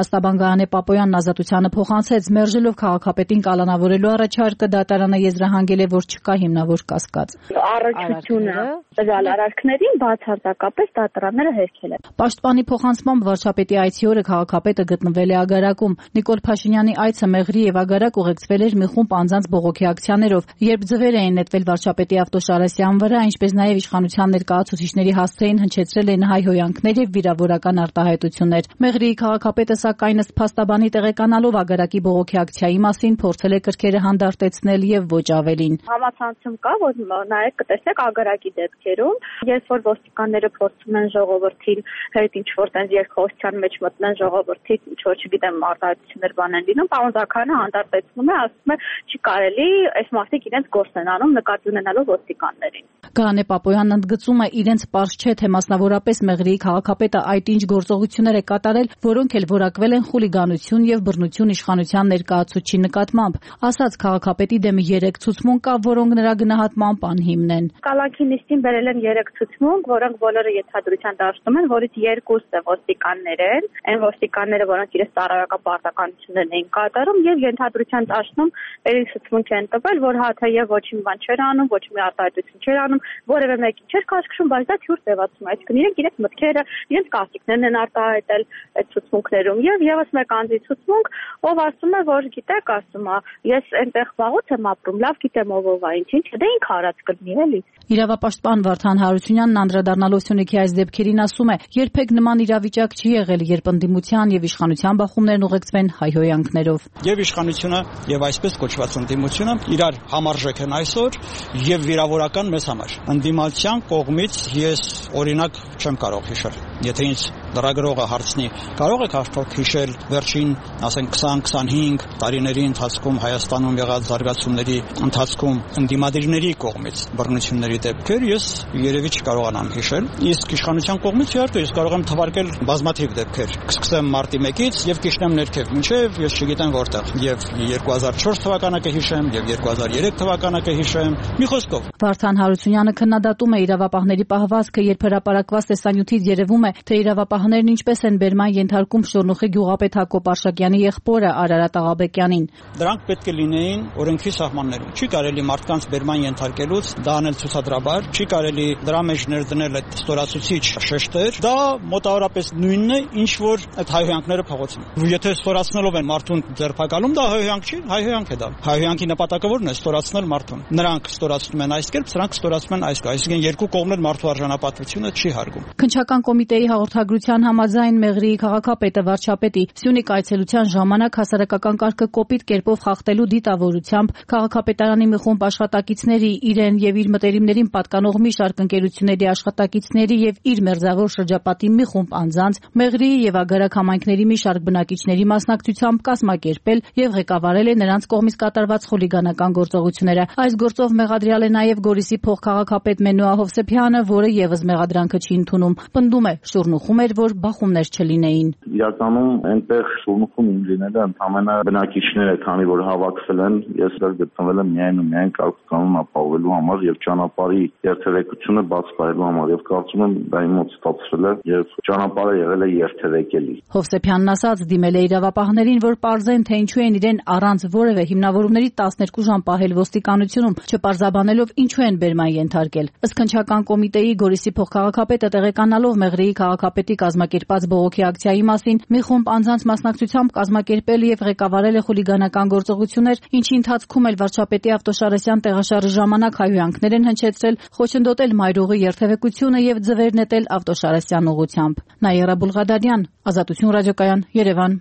Գայանե Պապոյանն Ազատությանը փոխանցեց, մերժելով քաղաքապետին կալանավորելու առաջարկը, դատարանը եզրահանգել է, որ չկա հիմնավոր կասկած։ Առողջությունը տվյալ արարքներին բացարձակապես դատարանները հերքել են։ Պաշտպանի փոխանցմամբ վարչապետի այցի օրը քաղաքապետը գտնվել է Ագարակում։ Նիկոլ Փաշինյանի այցը Մեղրի եւ Ագարակ ուղեկցվել էր մի խումբ անձանց բողոքի ակցիաներով, երբ ձվեր էին նետվել վարչապետի ավտոշարասյան վրա, ինչպես նաեւ իշխանության ներկայացուցիչների հասցեին հնչեցրել են հայհոյանքներ եւ վիրավորական արտահայտություններ։ Մեղրիի քաղաքապետը սակայն ըստ փաստաբանի տեղեկանալով Ագարակի բողոքի ակցիայի մասին փորձել է կրքերը հանդարտեցնել եւ ոչ ավելին։ Համացանցում կա, որ նայեք կտեսնեք Ագարակի դեպքերում, երբ որ ոստիկանները փորձում են ժողովրդին հետ ինչ որ տենց երկխոսության մեջ մտնեն ժողովրդի, ինչ որ չգիտեմ արտահայտություններ բանեն լինում, պարոն Զաքարյանը հանդարտեցնում է, ասում է չի կարելի այս մասիկ իրենց գործն են անում նկատի ունենալով ոստիկաններին։ Գայանե Պապոյանն ընդգծում է, իրենց պարզ չէ, թե մասնավորապես Մեղրիի քաղաքապետը այդ ինչ գործողություններ է կատարել, որոնք էլ որակվել են խուլիգանություն եւ բռնություն իշխանության ներկայացուցչի նկատմամբ։ Ասած քաղաքապետի դեմ երեք ցուցմունք կա, որոնք նրա գնահատմամբ անհիմն են։ Կալանքի նիստին բերել են երեք ցուցմունք, որոնք բոլորը ենթադրության դաշտում են, որից երկուսը ոստիկաններ են, այն ոստիկանները, որոնք իրենց ծառայական պարտականություններն էին կատարում, եւ ենթադրության դաշտում երեք ցուցմունք են տվել, որ հա թեև ոչ մի բան չէր անում, ոչ մի արտահայտություն չէր անում, որևէ մեկին չէր քաշքշում, բայց դա թյուր տևացում է, այսինքն իրենք իրենց մտքերը, իրենց կասիկներն են արտահայտել այդ ցուցմունքներում եւ եւս մեկ անձի ցուցմունք, ով ասում է, որ գիտեք, ասում է, ես այնտեղ վաղուց եմ ապրում, լավ գիտեմ ով ով է, ինչ դե ինք արած կլինի էլի։ Իրավապաշտպան Վարդան Հարությունյանն անդրադառնալով Սյունիքի այս դեպքերին ասում է, երբեք նման իրավիճակ չի եղել, երբ ընդդիմության եւ իշխանության բախումներն ուղեկցվեն հայհոյանքներով։ Եվ իշխանությունը եւ այսպես կոչված ընդդիմությունը իրար համարժեք են այսօր եւ վիրավորական մեզ համար։ Ընդդիմության կողմից ես օրինակ չեմ կարող հիշել։ Եթե ինձ լրագրողը հարցնի, կարող եք արդյոք հիշել վերջին, ասենք քսան-քսանհինգ տարիների ընթացքում Հայաստանում եղած զարգացումների ընթացքում ընդդիմադիրների կողմից բռնությունների դեպքեր, ես երևի չկարողանամ հիշել։ Իսկ իշխանության կողմից իհարկե ես կարող եմ թվարկել բազմաթիվ դեպքեր։ Կսկսեմ մարտի մեկից եւ կիշնեմ ներքև, մինչեւ ես չգիտեմ որտեղ։ Եվ երկու հազար չորս թվականը կհիշեմ, եւ երկու հազար երեք թվականը կհիշեմ։ Մի խոսքով։ Վարդան Հարությունյանը քննադատում է իրավապահների պահվածքը, երբ հրապարակված տեսանյութից երևում է, թե իրավապահներն ինչպես են բերման ենթարկում Շորնուխի գյուղապետ Հակոբ Արշակյանի եղբորը Արարատ Աղաբեկյանին։ Դրանք պետք է լինեին օրենքի սահմաններում։ Չի կարելի մարդկանց բերման ենթարկելուց դա անել ցուցադրաբար, չի կարելի դրա մեջ ներդնել այդ ստորացուցիչ շեշտեր։ Դա մոտավորապես նույնն է, ինչ որ այդ հայհոյանքները փողոցում։ Եթե ստորացնելով են մարդուն ձերբակալում, դա հայհոյանք չի, հայհոյանք է դա։ Հայհոյանքի նպատակը ո՞րն է՝ ստորացնել մարդուն։ Նրանք ստորացնում են այս կերպ, սրանք ստորացնում են այս կերպ, այսինքն երկու կողմն մարդու արժանապատվությունը չի հարգում։ Քննչական կոմիտեի հաղորդագրության համաձայն Մեղրիի քաղաքապետը վարչապետի Սյունիք այցելության ժամանակ հասարակական կարգը կոպիտ կերպով խախտելու դիտավորությամբ քաղաքապետարանի մի խումբ աշխատակիցների, իրեն եւ իր մտերիմներին պատկանող մի շարք ընկերությունների աշխատակիցների եւ իր մերձավոր շրջապատի մի խումբ անձանց Մեղրիի եւ Ագարակ համայնքների մի շարք բնակիչների մասնակցությամբ կազմակերպել եւ ղեկավարել է նրանց կողմից կատարված խուլիգանական գործողությունները։ Այս գործով մեղադրյալ է նաեւ Գորիսի փոխքաղաքապետ Մենուա Հովսեփյանը, որը եւս մեղադրանքը չի ընդունում։ Պնդում է, Շուրնուխում էր, որ բախումներ չլինեին։ Իրականում այնտեղ Շուրնուխում լինելը ընդհանրապես բնակիչները, քանի որ հավաքվել են, ես դեռ գտնվել եմ միայն ու միայն կարգականון ապահովելու համար եւ ճանապարհի երթևեկությունը բաց կարելու համար եւ կարծում եմ դա իմ մոտ ստացվել է եւ ճանապարհը եղել է երթևեկելի։ Հովսեփյանն ասաց, դիմել է իրավապահներին, որ պարզեն, թե ինչու են իրեն առանց որևէ հիմնավորումների տասներկու ժամ պահել ոստիկանությունում, չպարզաբանելով ինչու են բերման ենթարկել։ Ըստ քննչական կոմիտեի Գորիսի փոխքաղաքապետը տեղեկանալով Մեղրիի քաղաքապետի կազմակերպած բողոքի ակցիայի մասին, մի խումբ անձանց մասնակցությամբ կազմակերպել եւ ղեկավարել է խուլիգանական գործողություններ, ինչի ընթացքում էլ վարչապետի ավտոշարասյան տեղաշարժի ժամանակ հայհոյանքներ են հնչեցրել, խոչընդոտել մայրուղի երթևեկությունը եւ ձվեր նետել ավտոշարասյան ուղղությամբ։ Նաիրա Բուլղադարյան, Ազատություն ռադիոկայան, Երևան։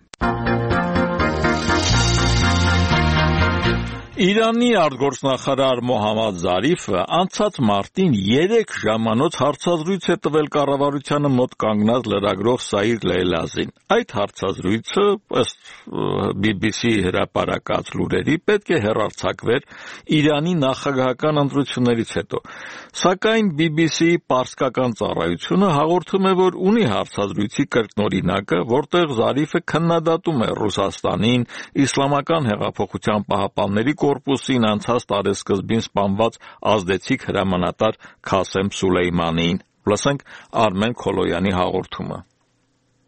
Իրանի արտգործնախարար Մոհամմադ Զարիֆը անցած մարտին երեք ժամանոց հարցազրույց է տվել կառավարությանը մոտ կանգնած լրագրող Սաիր Լեյլազին։ Այդ հարցազրույցը, ըստ բի բի սի հրապարակած լուրերի, պետք է հեռարձակվեր Իրանի նախագահական ընտրություններից հետո։ Սակայն բի բի սի-ի պարսկական ծառայությունը հաղորդում է, որ ունի հարցազրույցի կրկնօրինակը, որտեղ Զարիֆը քննադատում է Ռուսաստանին, Իսլամական հեղափոխության պահապանների կորպուսին, անցած տարեսկզբին սպանված ազդեցիկ հրամանատար Քասեմ Սուլեյմանին։ Լսենք Արմեն Քոլոյանի հաղորդումը։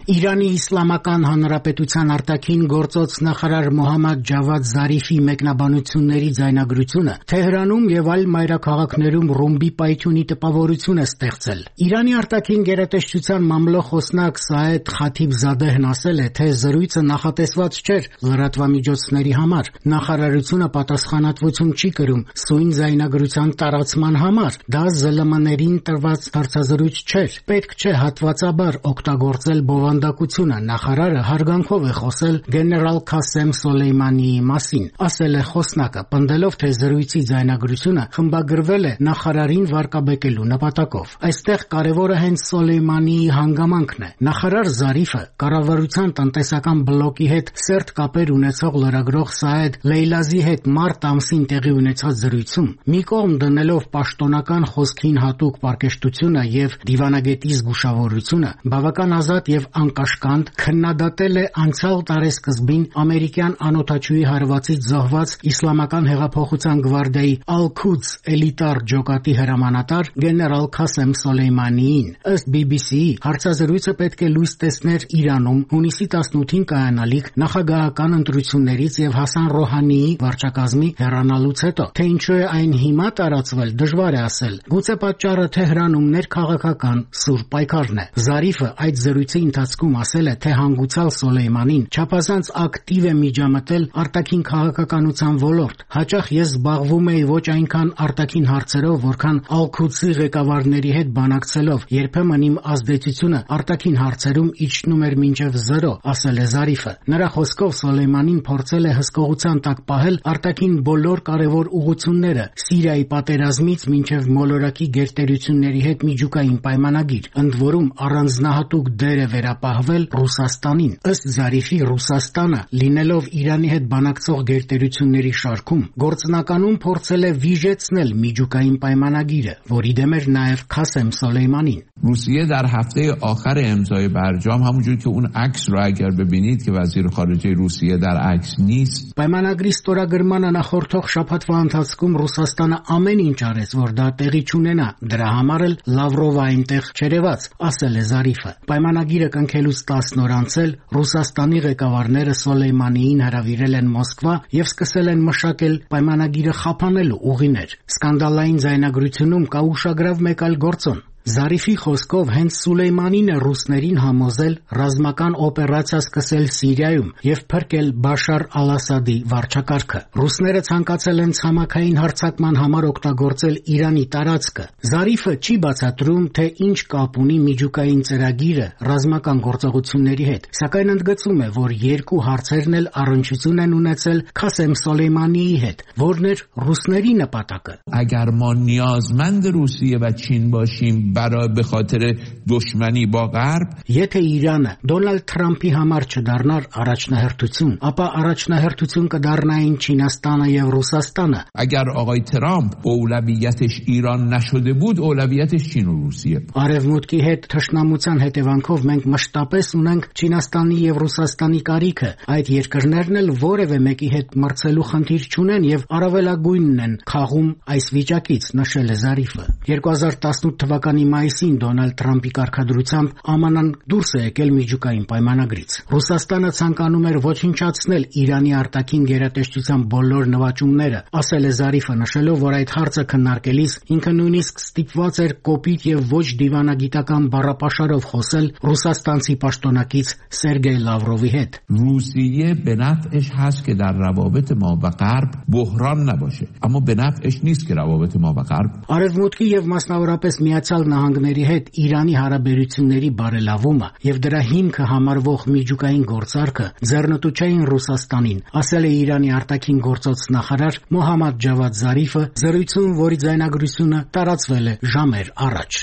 Իրանի Իսլամական Հանրապետության արտաքին գործոց նախարար Մոհամմադ Ջավադ Զարիֆի մեկնաբանությունների ձայնագրությունը Թեհրանում եւ այլ մայրաքաղաքներում ռումբի պայթյունի տպավորություն է ստեղծել։ Իրանի արտաքին գերատեսչության մամլոխոսնակ Սաեդ Խաթիբզադեհն ասել է, թե զրույցը նախատեսված չէր լրատվամիջոցների համար։ Նախարարությունը պատասխանատվություն չի կրում սույն ձայնագրության տարածման համար։ Դա զլ եմ ներին տրված հարցազրույց չէր։ Պետք չէ հատվածաբար օգտագործել բովանդակությունը։ Նախարարը հարգանքով է խոսել գեներալ Քասեմ Սոլեյմանիի մասին, ասել է խոսնակը, պնդելով, թե զրույցի ձայնագրությունը խմբագրվել է նախարարին վարկաբեկելու նպատակով։ Այստեղ կարևորը հենց Սոլեյմանիի հանգամանքն է։ Նախարար Զարիֆը կառավարության տնտեսական բլոկի հետ սերտ կապեր ունեցող լրագրող Սաեդ Լեյլազի հետ մարտ ամսին տեղի ունեցած զրույցում մի կողմ դնելով պաշտոնական խոսքին հատուկ պարկեշտությունը եւ դիվանագետի զգուշավորությունը, բավական ազատ եւ անկաշկանդ քննադատել է անցյալ տարեսկզբին ամերիկյան անօթաչուի հարվածից զոհված Իսլամական հեղափոխության գվարդիայի Al-Quds էլիտար ջոկատի հրամանատար գեներալ Քասեմ Սոլեյմանիին։ Ըստ բի բի սի-ի, հարցազրույցը պետք է լույս տեսներ Իրանում հունիսի տասնութին կայանալիք նախագահական ընտրություններից եւ Հասան Ռոհանիի վարչակազմի հեռանալուց հետո։ Թե ինչու է այն հիմա տարածվել, դժվար է ասել։ Գուցե պատճառը Թեհրանում ներքաղաքական սուր պայքարն է։ Զարիֆը այդ զրույցի ընթացքում ասել է, թե հանգուցալ Սոլեյմանին չափազանց ակտիվ է միջամտել արտաքին քաղաքականության ոլորտ։ Հաճախ ես զբաղվում էի ոչ այնքան արտաքին հարցերով, որքան Al-Quds-ի ղեկավարների հետ բանակցելով, երբեմն իմ ազդեցությունը արտաքին հարցերում իջնում էր մինչև զրո, ասել է Զարիֆը։ Նրա խոսքով Սոլեյմանին փորձել է հսկողության տակ պահել արտաքին բոլոր կարևոր ուղղությունները՝ Սիրիայի պատերազմից մինչև մոլորակի գերտերությունների հետ միջուկային պայմանագիր, ընդ որում առանձնահատուկ դեր է վերապահվել Ռուսաստանին։ Ըստ Զարիֆի, Ռուսաստանը, լինելով Իրանի հետ բանակցող գերտերությունների շարքում, գործնականում փորձել է վիժեցնել միջուկային պայմանագիրը, որի դեմ էր նաև Քասեմ Սոլեյմանին։ روسیه در هفته آخر امضای برجام همونجور که اون عکس رو اگر ببینید که وزیر خارجه روسیه در عکس نیست Պայմանագրի ստորագրմանը նախորդող շաբաթվա ընթացքում Ռուսաստանը ամեն ինչ արեց, որ դա տեղի չունենա, դրա համար էլ Լավրովը այնտեղ չերևաց, ասել է Զարիֆը։ Պայմանագիրը կնքելուց տասն օր անց էլ Ռուսաստանի ղեկավարները Սոլեյմանիին հրավիրել են Մոսկվա եւ սկսել են մշակել պայմանագիրը խափանելու ուղիներ։ Սկանդալային ձայնագրությունում կա ուշագրավ մեկ այլ գործոն։ Զարիֆի խոսքով հենց Սուլեյմանին է ռուսներին համոզել ռազմական օպերացիա սկսել Սիրիայում եւ փրկել Բաշար Ալ-Ասադի վարչակարգը։ Ռուսները ցանկացել են ցամաքային հարձակման համար օգտագործել Իրանի տարածքը։ Զարիֆը չի բացատրում, թե ինչ կապ ունի միջուկային ծրագիրը ռազմական գործողությունների հետ, սակայն ընդգծում է, որ երկու հարցերն էլ առնչություն են ունեցել Քասեմ Սոլեյմանիի հետ, որն էր ռուսների նպատակը։ اگر ما نیازمند روسیه و چین باشیم برای به خاطر دشمنی با غرب Եթե Իրանը Դոնալդ Թրամփի համար չդառնար առաջնահերթություն, ապա առաջնահերթություն կդառնային Չինաստանը եւ Ռուսաստանը։ اگر آقای ترامپ اولویتش ایران نشده بود اولویتش چین و روسیه Արևմուտքի հետ թշնամության հետևանքով մենք մշտապես ունենք Չինաստանի եւ Ռուսաստանի կարիքը։ Այդ երկրներն էլ որևէ մեկի հետ մրցելու խնդիր չունեն եւ առավելագույնն են խաղում այս վիճակից, նշել է Զարիֆը։ երկու հազար տասնութ թվականի մայիսին Դոնալդ Թրամփի կարգադրությամբ ԱՄՆ-ն դուրս է եկել միջուկային պայմանագրից։ Ռուսաստանը ցանկանում էր ոչնչացնել Իրանի արտաքին գերատեսչության բոլոր նվաճումները, ասել է Զարիֆը, նշելով, որ այդ հարցը քննարկելիս ինքը նույնիսկ ստիպված էր կոպիտ եւ ոչ դիվանագիտական բառապաշարով խոսել ռուսաստանցի պաշտոնակից Սերգեյ Լավրովի հետ։ روسیه به نفعش هست که در روابط ما و غرب بحران نباشه اما به نفعش نیست که روابط ما و غرب Արևմուտքի եւ մասնավորապես Միացյալ Նահանգների հետ Իրանի հարաբերությունների բարելավումը եւ դրա հիմքը համարվող միջուկային գործարքը ձեռնտու չէին Ռուսաստանին, ասել է Իրանի արտաքին գործոց նախարար Մոհամմադ Ջավադ Զարիֆը զրույցում, որի ձայնագրությունը տարածվել է ժամեր առաջ։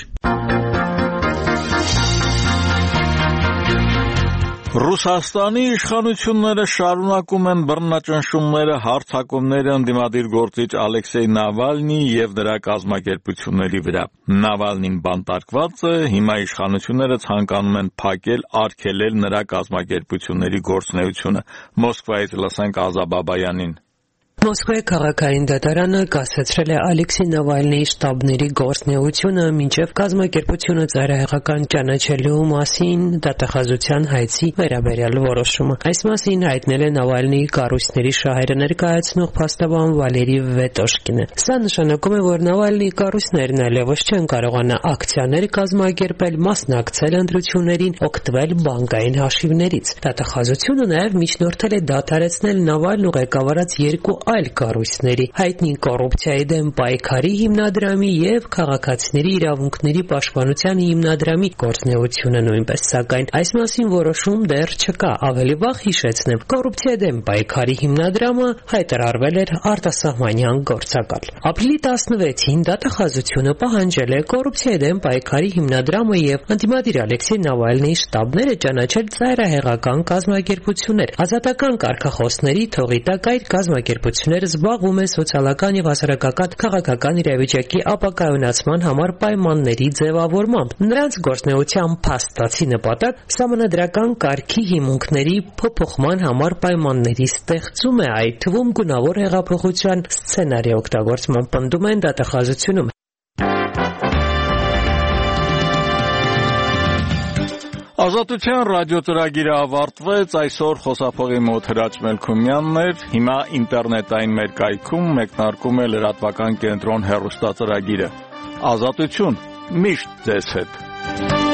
Ռուսաստանի իշխանությունները շարունակում են բռնաճնշումները, հարձակումները ընդդիմադիր գործիչ Ալեքսեյ Նավալնիի եւ նրա կազմակերպությունների վրա։ Նավալնին բանտարկված է, հիմա իշխանությունները ցանկանում են փակել, արգելել նրա կազմակերպությունների գործունեությունը։ Մոսկվայից լսենք Ազա Բաբայանին։ Մոսկվայի քաղաքային դատարանը կասեցրել է Ալեքսեյ Նավալնիի շտաբների գործունեությունը մինչև կազմակերպությունը ծայրահեղական ճանաչելու մասին դատախազության հայցի վերաբերյալ որոշումը։ Այս մասին հայտնել է Նավալնիի կառույցների շահերը ներկայացնող փաստաբան Վալերի Վետոշկինը։ Սա նշանակում է, որ Նավալնիի կառույցներն այլևս չեն կարողանա ակցիաներ կազմակերպել, մասնակցել ընտրություններին, օգտվել բանկային հաշիվներից։ Դատախազությունը նաև միջնորդել է դադարեցնել Նավալնու ղեկավարած երկու այլ կառույցների՝ հայտնի կոռուպցիայի դեմ պայքարի հիմնադրամի եւ քաղաքացիների իրավունքների պաշտպանության հիմնադրամի գործունեությունը նույնպես, սակայն այս մասին որոշում դեռ չկա։ Ավելի վաղ հիշեցնեմ, կոռուպցիայի դեմ պայքարի հիմնադրամը հայտարարվել էր արտասահմանյան գործակալ։ Ապրիլի տասնվեցին դատախազությունը պահանջել է կոռուպցիայի դեմ պայքարի հիմնադրամը եւ ընդդիմադիր Ալեքսեյ Նավալնիի շտաբները ճանաչել ծայրահեղական կազմակերպություններ։ Ազատական կարգախոսների թողի տակ այդ կազմակերպությունները զբաղվում են սոցիալական եւ հասարակական քաղաքական իրավիճակի ապակայունացման համար պայմանների ձևավորմամբ։ Նրանց գործունեության փաստացի նպատակ սահմանադրական կարգի հիմունքների փոփոխման համար պայմանների ստեղծում է, այդ թվում գունավոր հեղափոխության սցենարի օգտագործման պնդում են դատախազությունում։ Ազատության ռադիոծրագիրը ավարտվեց, այսօր խոսափողի մոտ Հրաչ Մելքումյանն էր, հիմա ինտերնետային մեր կայքում մեկնարկում է լրատվական կենտրոն հեռուստածրագիրը։ Ազատություն միշտ ձեզ հետ։